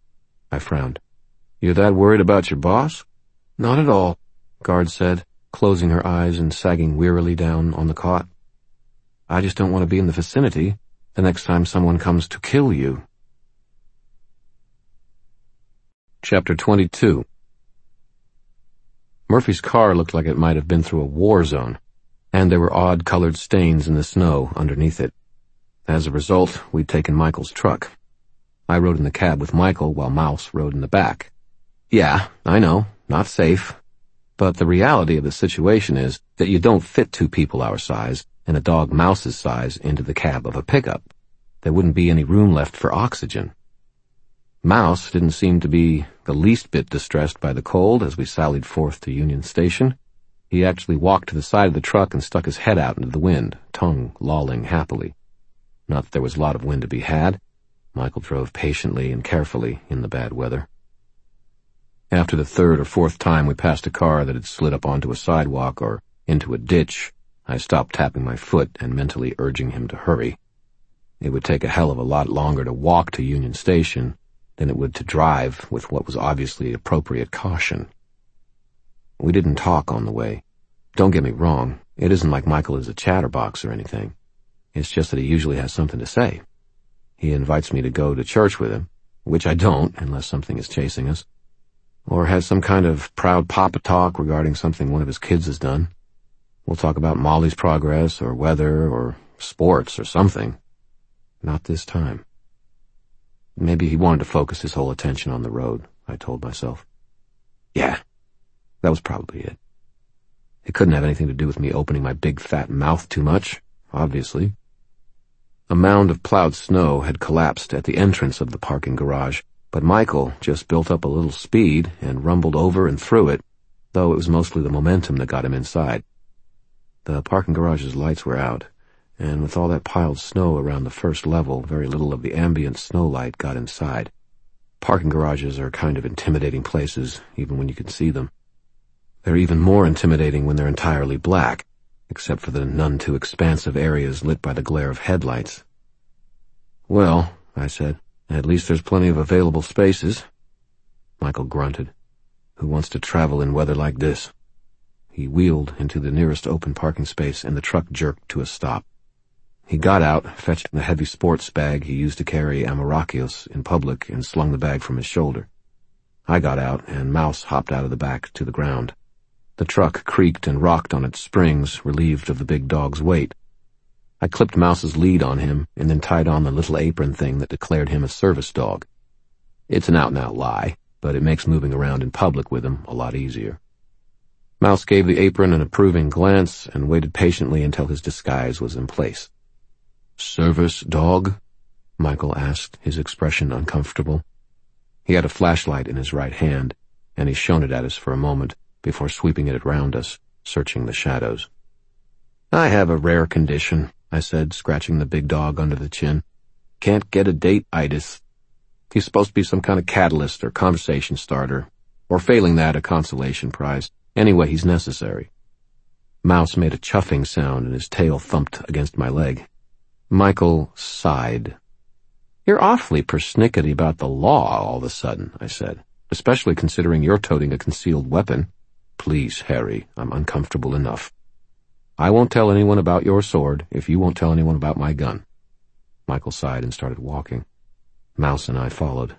I frowned. "You're that worried about your boss?" "Not at all," Guard said, closing her eyes and sagging wearily down on the cot. "I just don't want to be in the vicinity the next time someone comes to kill you." Chapter twenty-two. Murphy's car looked like it might have been through a war zone, and there were odd-colored stains in the snow underneath it. As a result, we'd taken Michael's truck. I rode in the cab with Michael while Mouse rode in the back. Yeah, I know, not safe. But the reality of the situation is that you don't fit two people our size and a dog Mouse's size into the cab of a pickup. There wouldn't be any room left for oxygen. Mouse didn't seem to be the least bit distressed by the cold as we sallied forth to Union Station. He actually walked to the side of the truck and stuck his head out into the wind, tongue lolling happily. Not that there was a lot of wind to be had. Michael drove patiently and carefully in the bad weather. After the third or fourth time we passed a car that had slid up onto a sidewalk or into a ditch, I stopped tapping my foot and mentally urging him to hurry. It would take a hell of a lot longer to walk to Union Station than it would to drive with what was obviously appropriate caution. We didn't talk on the way. Don't get me wrong, it isn't like Michael is a chatterbox or anything. It's just that he usually has something to say. He invites me to go to church with him, which I don't unless something is chasing us, or has some kind of proud papa talk regarding something one of his kids has done. We'll talk about Molly's progress or weather or sports or something. Not this time. Maybe he wanted to focus his whole attention on the road, I told myself. Yeah, that was probably it. It couldn't have anything to do with me opening my big fat mouth too much, obviously. A mound of plowed snow had collapsed at the entrance of the parking garage, but Michael just built up a little speed and rumbled over and through it, though it was mostly the momentum that got him inside. The parking garage's lights were out, and with all that piled snow around the first level, very little of the ambient snow light got inside. Parking garages are kind of intimidating places, even when you can see them. They're even more intimidating when they're entirely black, except for the none too expansive areas lit by the glare of headlights. Well, I said, at least there's plenty of available spaces. Michael grunted. Who wants to travel in weather like this? He wheeled into the nearest open parking space and the truck jerked to a stop. He got out, fetched the heavy sports bag he used to carry Amarakios in public, and slung the bag from his shoulder. I got out, and Mouse hopped out of the back to the ground. The truck creaked and rocked on its springs, relieved of the big dog's weight. I clipped Mouse's lead on him, and then tied on the little apron thing that declared him a service dog. It's an out-and-out lie, but it makes moving around in public with him a lot easier. Mouse gave the apron an approving glance and waited patiently until his disguise was in place. "Service dog?" Michael asked, his expression uncomfortable. He had a flashlight in his right hand, and he shone it at us for a moment before sweeping it around us, searching the shadows. "I have a rare condition," I said, scratching the big dog under the chin. "Can't get a date-itis. He's supposed to be some kind of catalyst or conversation starter, or failing that, a consolation prize. Anyway, he's necessary." Mouse made a chuffing sound and his tail thumped against my leg. Michael sighed. "You're awfully persnickety about the law all of a sudden," I said, "especially considering you're toting a concealed weapon." "Please, Harry, I'm uncomfortable enough. I won't tell anyone about your sword if you won't tell anyone about my gun." Michael sighed and started walking. Mouse and I followed.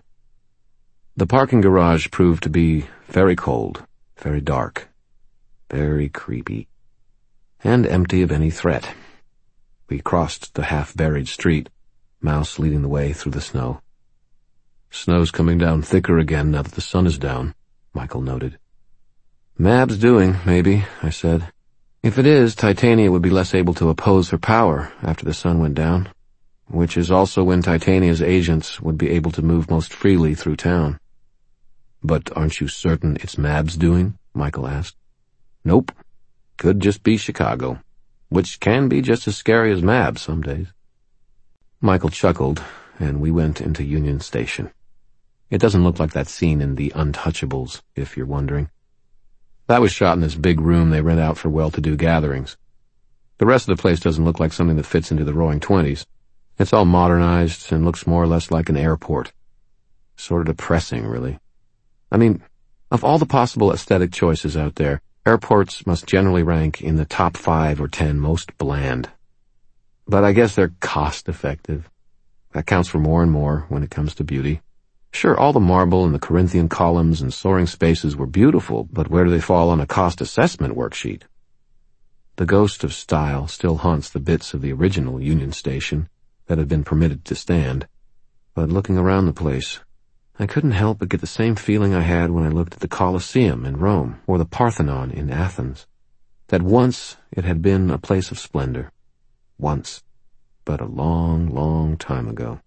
The parking garage proved to be very cold, very dark, very creepy, and empty of any threat. We crossed the half-buried street, Mouse leading the way through the snow. "Snow's coming down thicker again now that the sun is down," Michael noted. "Mab's doing, maybe," I said. "If it is, Titania would be less able to oppose her power after the sun went down, which is also when Titania's agents would be able to move most freely through town." "But aren't you certain it's Mab's doing?" Michael asked. "Nope. Could just be Chicago, which can be just as scary as Mab some days." Michael chuckled, and we went into Union Station. It doesn't look like that scene in The Untouchables, if you're wondering. That was shot in this big room they rent out for well-to-do gatherings. The rest of the place doesn't look like something that fits into the Roaring Twenties. It's all modernized and looks more or less like an airport. Sort of depressing, really. I mean, of all the possible aesthetic choices out there, airports must generally rank in the top five or ten most bland. But I guess they're cost-effective. That counts for more and more when it comes to beauty. Sure, all the marble and the Corinthian columns and soaring spaces were beautiful, but where do they fall on a cost assessment worksheet? The ghost of style still haunts the bits of the original Union Station that had been permitted to stand, but looking around the place, I couldn't help but get the same feeling I had when I looked at the Colosseum in Rome or the Parthenon in Athens. That once it had been a place of splendor. Once. But a long, long time ago.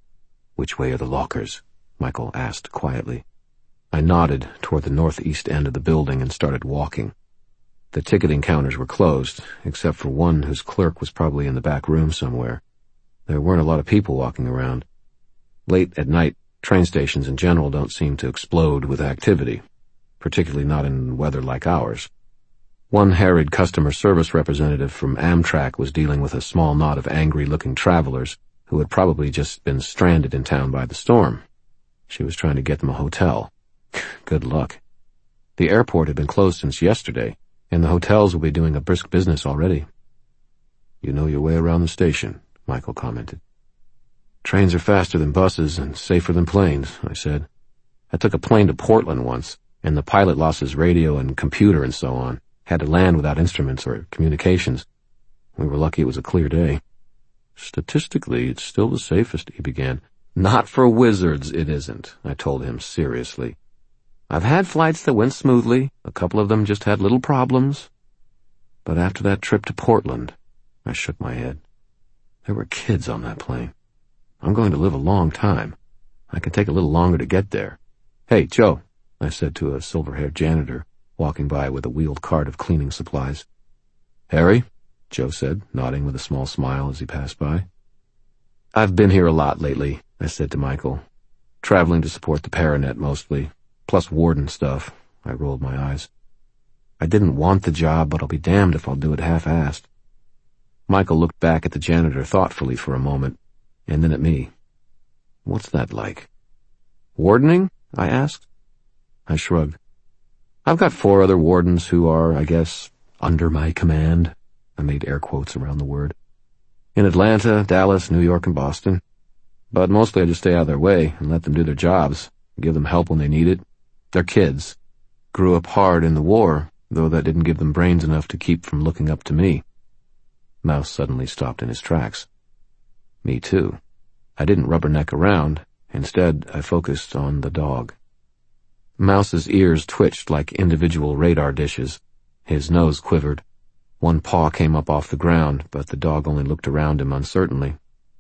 "Which way are the lockers?" Michael asked quietly. I nodded toward the northeast end of the building and started walking. The ticketing counters were closed, except for one whose clerk was probably in the back room somewhere. There weren't a lot of people walking around. Late at night, train stations in general don't seem to explode with activity, particularly not in weather like ours. One harried customer service representative from Amtrak was dealing with a small knot of angry-looking travelers who had probably just been stranded in town by the storm. She was trying to get them a hotel. Good luck. The airport had been closed since yesterday, and the hotels will be doing a brisk business already. "You know your way around the station," Michael commented. "Trains are faster than buses and safer than planes," I said. "I took a plane to Portland once, and the pilot lost his radio and computer and so on. Had to land without instruments or communications. We were lucky it was a clear day." "Statistically, it's still the safest," he began. "Not for wizards, it isn't," I told him seriously. "I've had flights that went smoothly. A couple of them just had little problems. But after that trip to Portland," I shook my head. "There were kids on that plane. I'm going to live a long time. I can take a little longer to get there." "Hey, Joe," I said to a silver-haired janitor walking by with a wheeled cart of cleaning supplies. "Harry," Joe said, nodding with a small smile as he passed by. "I've been here a lot lately," I said to Michael. "Traveling to support the Paranet mostly, plus warden stuff." I rolled my eyes. "I didn't want the job, but I'll be damned if I'll do it half-assed." Michael looked back at the janitor thoughtfully for a moment, and then at me. "What's that like?" "Wardening?" I asked. I shrugged. "I've got four other wardens who are, I guess, under my command." I made air quotes around the word. "In Atlanta, Dallas, New York, and Boston. But mostly I just stay out of their way and let them do their jobs, give them help when they need it. They're kids. Grew up hard in the war, though that didn't give them brains enough to keep from looking up to me." Mouse suddenly stopped in his tracks. Me too. I didn't rubberneck around. Instead, I focused on the dog. Mouse's ears twitched like individual radar dishes. His nose quivered. One paw came up off the ground, but the dog only looked around him uncertainly.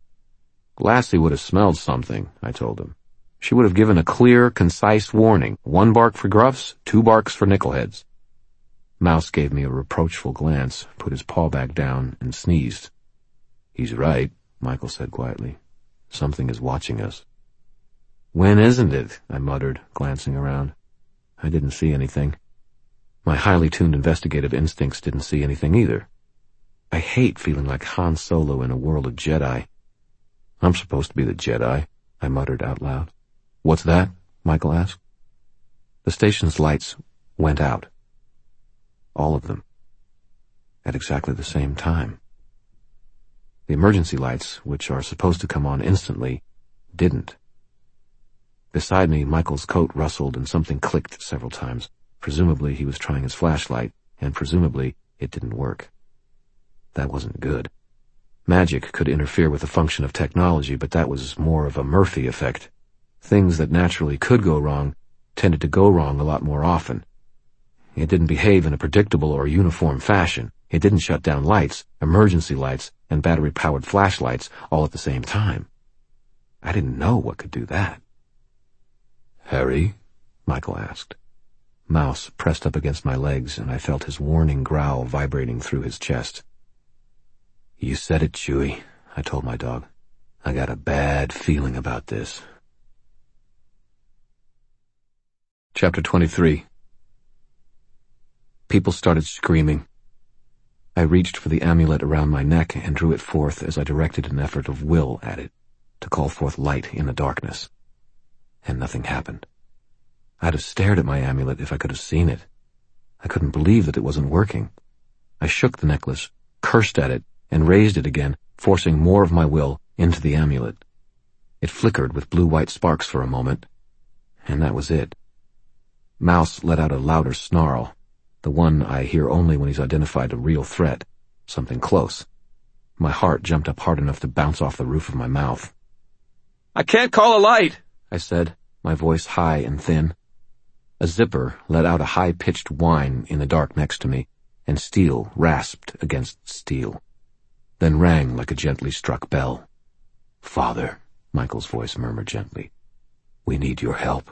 "Lassie would have smelled something," I told him. "She would have given a clear, concise warning. One bark for gruffs, two barks for nickelheads." Mouse gave me a reproachful glance, put his paw back down, and sneezed. "He's right," Michael said quietly. "Something is watching us." "When isn't it?" I muttered, glancing around. I didn't see anything. My highly tuned investigative instincts didn't see anything either. I hate feeling like Han Solo in a world of Jedi. "I'm supposed to be the Jedi," I muttered out loud. "What's that?" Michael asked. The station's lights went out. All of them. At exactly the same time. The emergency lights, which are supposed to come on instantly, didn't. Beside me, Michael's coat rustled and something clicked several times. Presumably he was trying his flashlight, and presumably it didn't work. That wasn't good. Magic could interfere with the function of technology, but that was more of a Murphy effect. Things that naturally could go wrong tended to go wrong a lot more often. It didn't behave in a predictable or uniform fashion. It didn't shut down lights, emergency lights, and battery-powered flashlights all at the same time. I didn't know what could do that. "Harry?" Michael asked. Mouse pressed up against my legs, and I felt his warning growl vibrating through his chest. "You said it, Chewie," I told my dog. "I got a bad feeling about this." Chapter twenty-three. People started screaming. I reached for the amulet around my neck and drew it forth as I directed an effort of will at it, to call forth light in the darkness. And nothing happened. I'd have stared at my amulet if I could have seen it. I couldn't believe that it wasn't working. I shook the necklace, cursed at it, and raised it again, forcing more of my will into the amulet. It flickered with blue-white sparks for a moment, and that was it. Mouse let out a louder snarl, the one I hear only when he's identified a real threat, something close. My heart jumped up hard enough to bounce off the roof of my mouth. "I can't call a light," I said, my voice high and thin. A zipper let out a high-pitched whine in the dark next to me, and steel rasped against steel, then rang like a gently struck bell. "Father," Michael's voice murmured gently, "we need your help."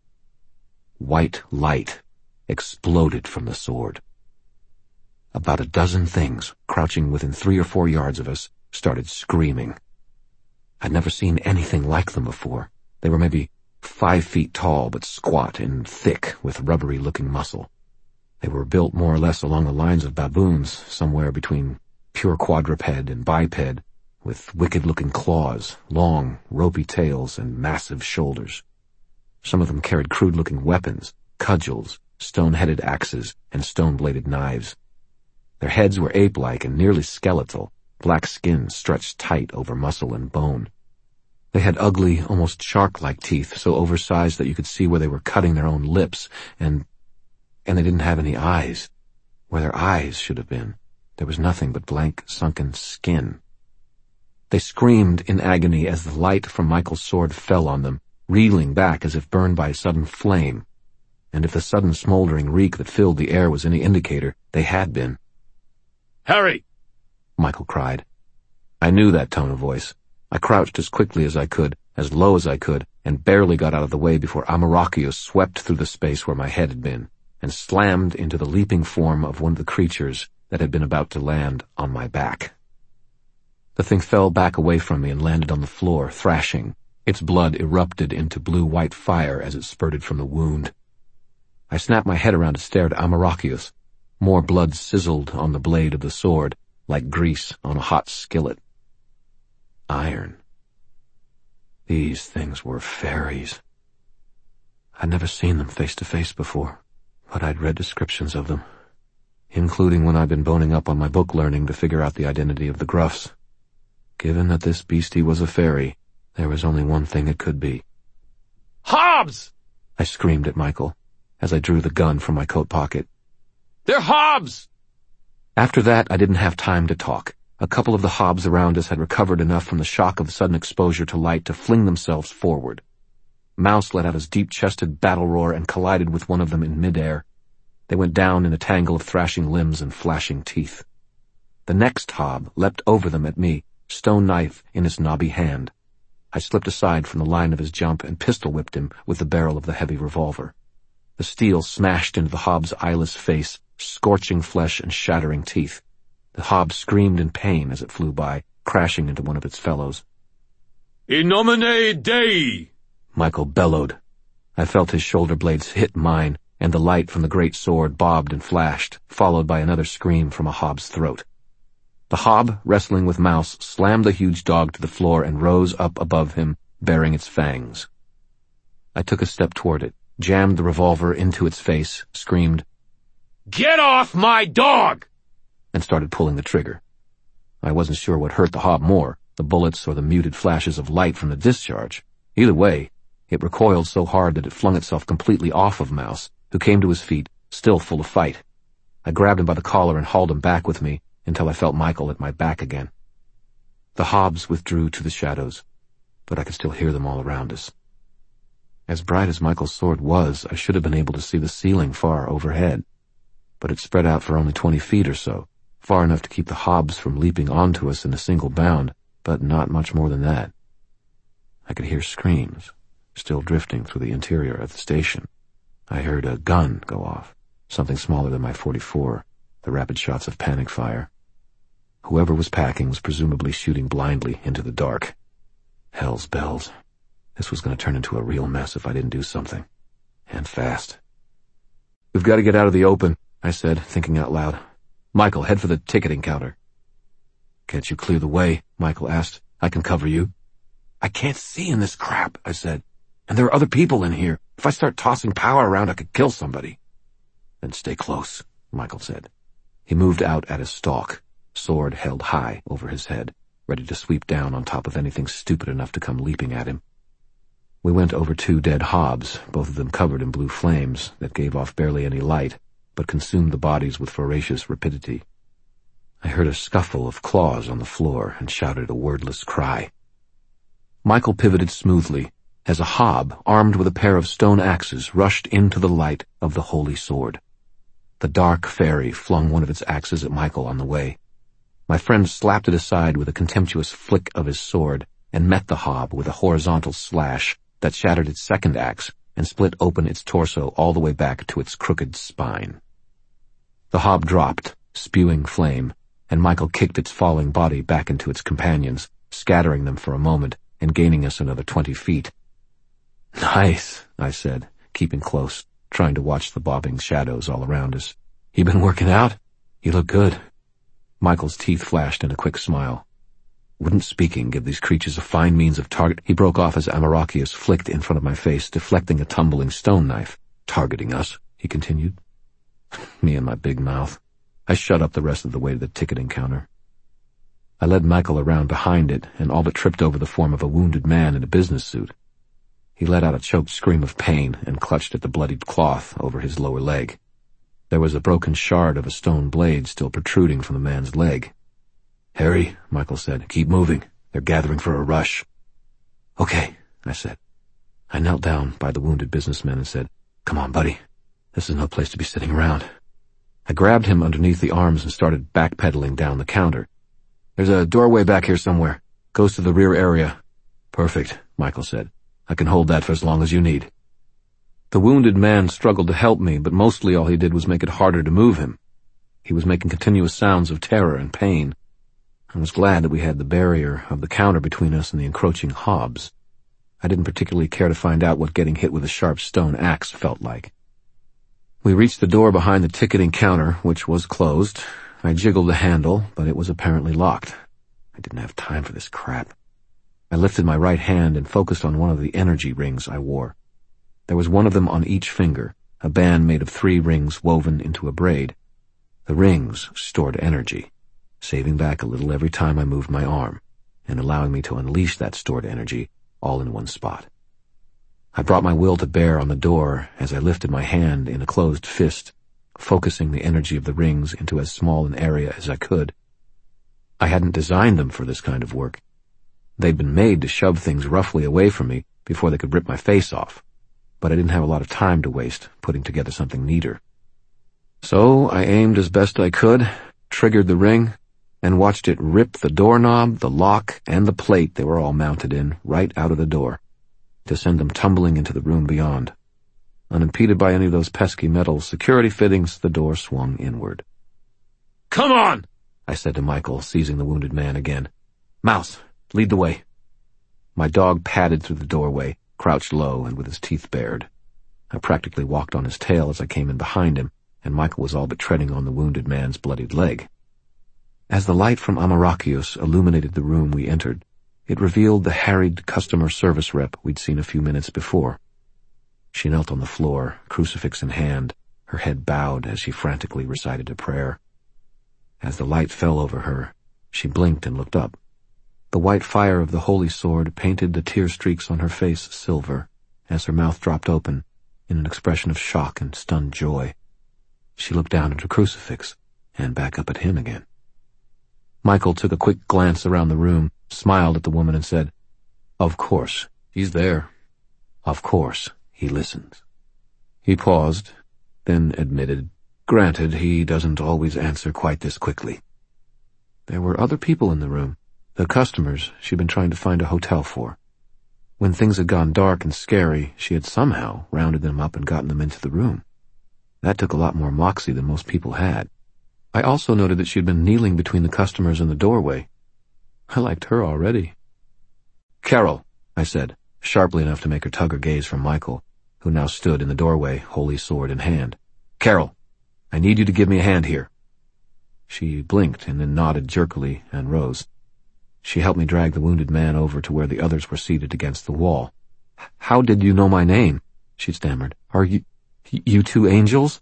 White light exploded from the sword. About a dozen things, crouching within three or four yards of us, started screaming. I'd never seen anything like them before. They were maybe five feet tall, but squat and thick with rubbery-looking muscle. They were built more or less along the lines of baboons, somewhere between pure quadruped and biped, with wicked-looking claws, long, ropey tails, and massive shoulders. Some of them carried crude-looking weapons, cudgels, stone-headed axes, and stone-bladed knives. Their heads were ape-like and nearly skeletal, black skin stretched tight over muscle and bone. They had ugly, almost shark-like teeth, so oversized that you could see where they were cutting their own lips, and... and they didn't have any eyes. Where their eyes should have been, there was nothing but blank, sunken skin. They screamed in agony as the light from Michael's sword fell on them, reeling back as if burned by a sudden flame. And if the sudden smoldering reek that filled the air was any indicator, they had been. "Harry!" Michael cried. I knew that tone of voice. I crouched as quickly as I could, as low as I could, and barely got out of the way before Amarakios swept through the space where my head had been, and slammed into the leaping form of one of the creatures that had been about to land on my back. The thing fell back away from me and landed on the floor, thrashing. Its blood erupted into blue-white fire as it spurted from the wound. I snapped my head around to stare at Amarakios. More blood sizzled on the blade of the sword, like grease on a hot skillet. Iron. These things were fairies. I'd never seen them face to face before, but I'd read descriptions of them, including when I'd been boning up on my book learning to figure out the identity of the Gruffs. Given that this beastie was a fairy, there was only one thing it could be. "Hobbs!" I screamed at Michael, as I drew the gun from my coat pocket. "They're Hobbs!" After that, I didn't have time to talk. A couple of the Hobbs around us had recovered enough from the shock of sudden exposure to light to fling themselves forward. Mouse let out his deep-chested battle roar and collided with one of them in midair. They went down in a tangle of thrashing limbs and flashing teeth. The next Hobb leapt over them at me, stone knife in his knobby hand. I slipped aside from the line of his jump and pistol-whipped him with the barrel of the heavy revolver. The steel smashed into the Hobb's eyeless face, scorching flesh and shattering teeth. The Hobb screamed in pain as it flew by, crashing into one of its fellows. "In nomine Dei!" Michael bellowed. I felt his shoulder blades hit mine, and the light from the great sword bobbed and flashed, followed by another scream from a Hobb's throat. The Hobb, wrestling with Mouse, slammed the huge dog to the floor and rose up above him, baring its fangs. I took a step toward it, jammed the revolver into its face, screamed, "Get off my dog!" and started pulling the trigger. I wasn't sure what hurt the Hobb more, the bullets or the muted flashes of light from the discharge. Either way, it recoiled so hard that it flung itself completely off of Mouse, who came to his feet, still full of fight. I grabbed him by the collar and hauled him back with me until I felt Michael at my back again. The Hobbs withdrew to the shadows, but I could still hear them all around us. As bright as Michael's sword was, I should have been able to see the ceiling far overhead, but it spread out for only twenty feet or so, far enough to keep the Hobbs from leaping onto us in a single bound, but not much more than that. I could hear screams, still drifting through the interior of the station. I heard a gun go off, something smaller than my forty-four, the rapid shots of panic fire. Whoever was packing was presumably shooting blindly into the dark. Hell's bells. This was going to turn into a real mess if I didn't do something. And fast. "We've got to get out of the open," I said, thinking out loud. "Michael, head for the ticketing counter." "Can't you clear the way?" Michael asked. "I can cover you." "I can't see in this crap," I said. "And there are other people in here. If I start tossing power around, I could kill somebody." "Then stay close," Michael said. He moved out at a stalk, sword held high over his head, ready to sweep down on top of anything stupid enough to come leaping at him. We went over two dead Hobbs, both of them covered in blue flames that gave off barely any light, but consumed the bodies with voracious rapidity. I heard a scuffle of claws on the floor and shouted a wordless cry. Michael pivoted smoothly, as a hob, armed with a pair of stone axes, rushed into the light of the holy sword. The dark fairy flung one of its axes at Michael on the way. My friend slapped it aside with a contemptuous flick of his sword and met the hob with a horizontal slash that shattered its second axe and split open its torso all the way back to its crooked spine. The hob dropped, spewing flame, and Michael kicked its falling body back into its companions, scattering them for a moment and gaining us another twenty feet. "Nice," I said, keeping close, trying to watch the bobbing shadows all around us. "You been working out? You look good." Michael's teeth flashed in a quick smile. "Wouldn't speaking give these creatures a fine means of target—" He broke off as Amarachius flicked in front of my face, deflecting a tumbling stone knife. "Targeting us," he continued. Me and my big mouth. I shut up the rest of the way to the ticketing counter. I led Michael around behind it and all but tripped over the form of a wounded man in a business suit. He let out a choked scream of pain and clutched at the bloodied cloth over his lower leg. There was a broken shard of a stone blade still protruding from the man's leg. "Harry," Michael said, "keep moving. They're gathering for a rush." "Okay," I said. I knelt down by the wounded businessman and said, "Come on, buddy. This is no place to be sitting around." I grabbed him underneath the arms and started backpedaling down the counter. "There's a doorway back here somewhere. Goes to the rear area." "Perfect," Michael said. "I can hold that for as long as you need." The wounded man struggled to help me, but mostly all he did was make it harder to move him. He was making continuous sounds of terror and pain. I was glad that we had the barrier of the counter between us and the encroaching hobs. I didn't particularly care to find out what getting hit with a sharp stone axe felt like. We reached the door behind the ticketing counter, which was closed. I jiggled the handle, but it was apparently locked. I didn't have time for this crap. I lifted my right hand and focused on one of the energy rings I wore. There was one of them on each finger, a band made of three rings woven into a braid. The rings stored energy, saving back a little every time I moved my arm, and allowing me to unleash that stored energy all in one spot. I brought my will to bear on the door as I lifted my hand in a closed fist, focusing the energy of the rings into as small an area as I could. I hadn't designed them for this kind of work. They'd been made to shove things roughly away from me before they could rip my face off, but I didn't have a lot of time to waste putting together something neater. So I aimed as best I could, triggered the ring, and watched it rip the doorknob, the lock, and the plate they were all mounted in right out of the door, to send them tumbling into the room beyond. Unimpeded by any of those pesky metal security fittings, the door swung inward. "Come on!" I said to Michael, seizing the wounded man again. "Mouse, lead the way." My dog padded through the doorway, crouched low and with his teeth bared. I practically walked on his tail as I came in behind him, and Michael was all but treading on the wounded man's bloodied leg. As the light from Amarachius illuminated the room we entered, it revealed the harried customer service rep we'd seen a few minutes before. She knelt on the floor, crucifix in hand, her head bowed as she frantically recited a prayer. As the light fell over her, she blinked and looked up. The white fire of the holy sword painted the tear streaks on her face silver as her mouth dropped open in an expression of shock and stunned joy. She looked down at her crucifix and back up at him again. Michael took a quick glance around the room, smiled at the woman and said, "Of course, he's there. Of course, he listens." He paused, then admitted, "Granted, he doesn't always answer quite this quickly." There were other people in the room, the customers she'd been trying to find a hotel for. When things had gone dark and scary, she had somehow rounded them up and gotten them into the room. That took a lot more moxie than most people had. I also noted that she'd been kneeling between the customers and the doorway. I liked her already. "Carol," I said, sharply enough to make her tug her gaze from Michael, who now stood in the doorway, holy sword in hand. "Carol, I need you to give me a hand here." She blinked and then nodded jerkily and rose. She helped me drag the wounded man over to where the others were seated against the wall. "How did you know my name?" she stammered. "Are you, you two angels?"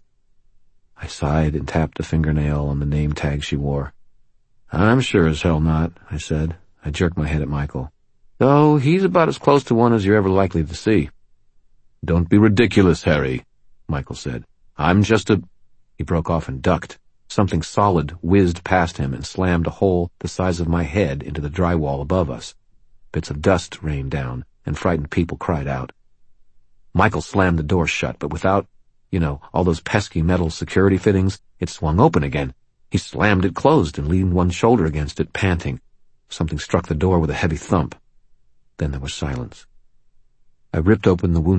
I sighed and tapped a fingernail on the name tag she wore. "I'm sure as hell not," I said. I jerked my head at Michael. "Though he's about as close to one as you're ever likely to see." "Don't be ridiculous, Harry," Michael said. "I'm just a—" He broke off and ducked. Something solid whizzed past him and slammed a hole the size of my head into the drywall above us. Bits of dust rained down, and frightened people cried out. Michael slammed the door shut, but without, you know, all those pesky metal security fittings, it swung open again. He slammed it closed and leaned one shoulder against it, panting. Something struck the door with a heavy thump. Then there was silence. I ripped open the wound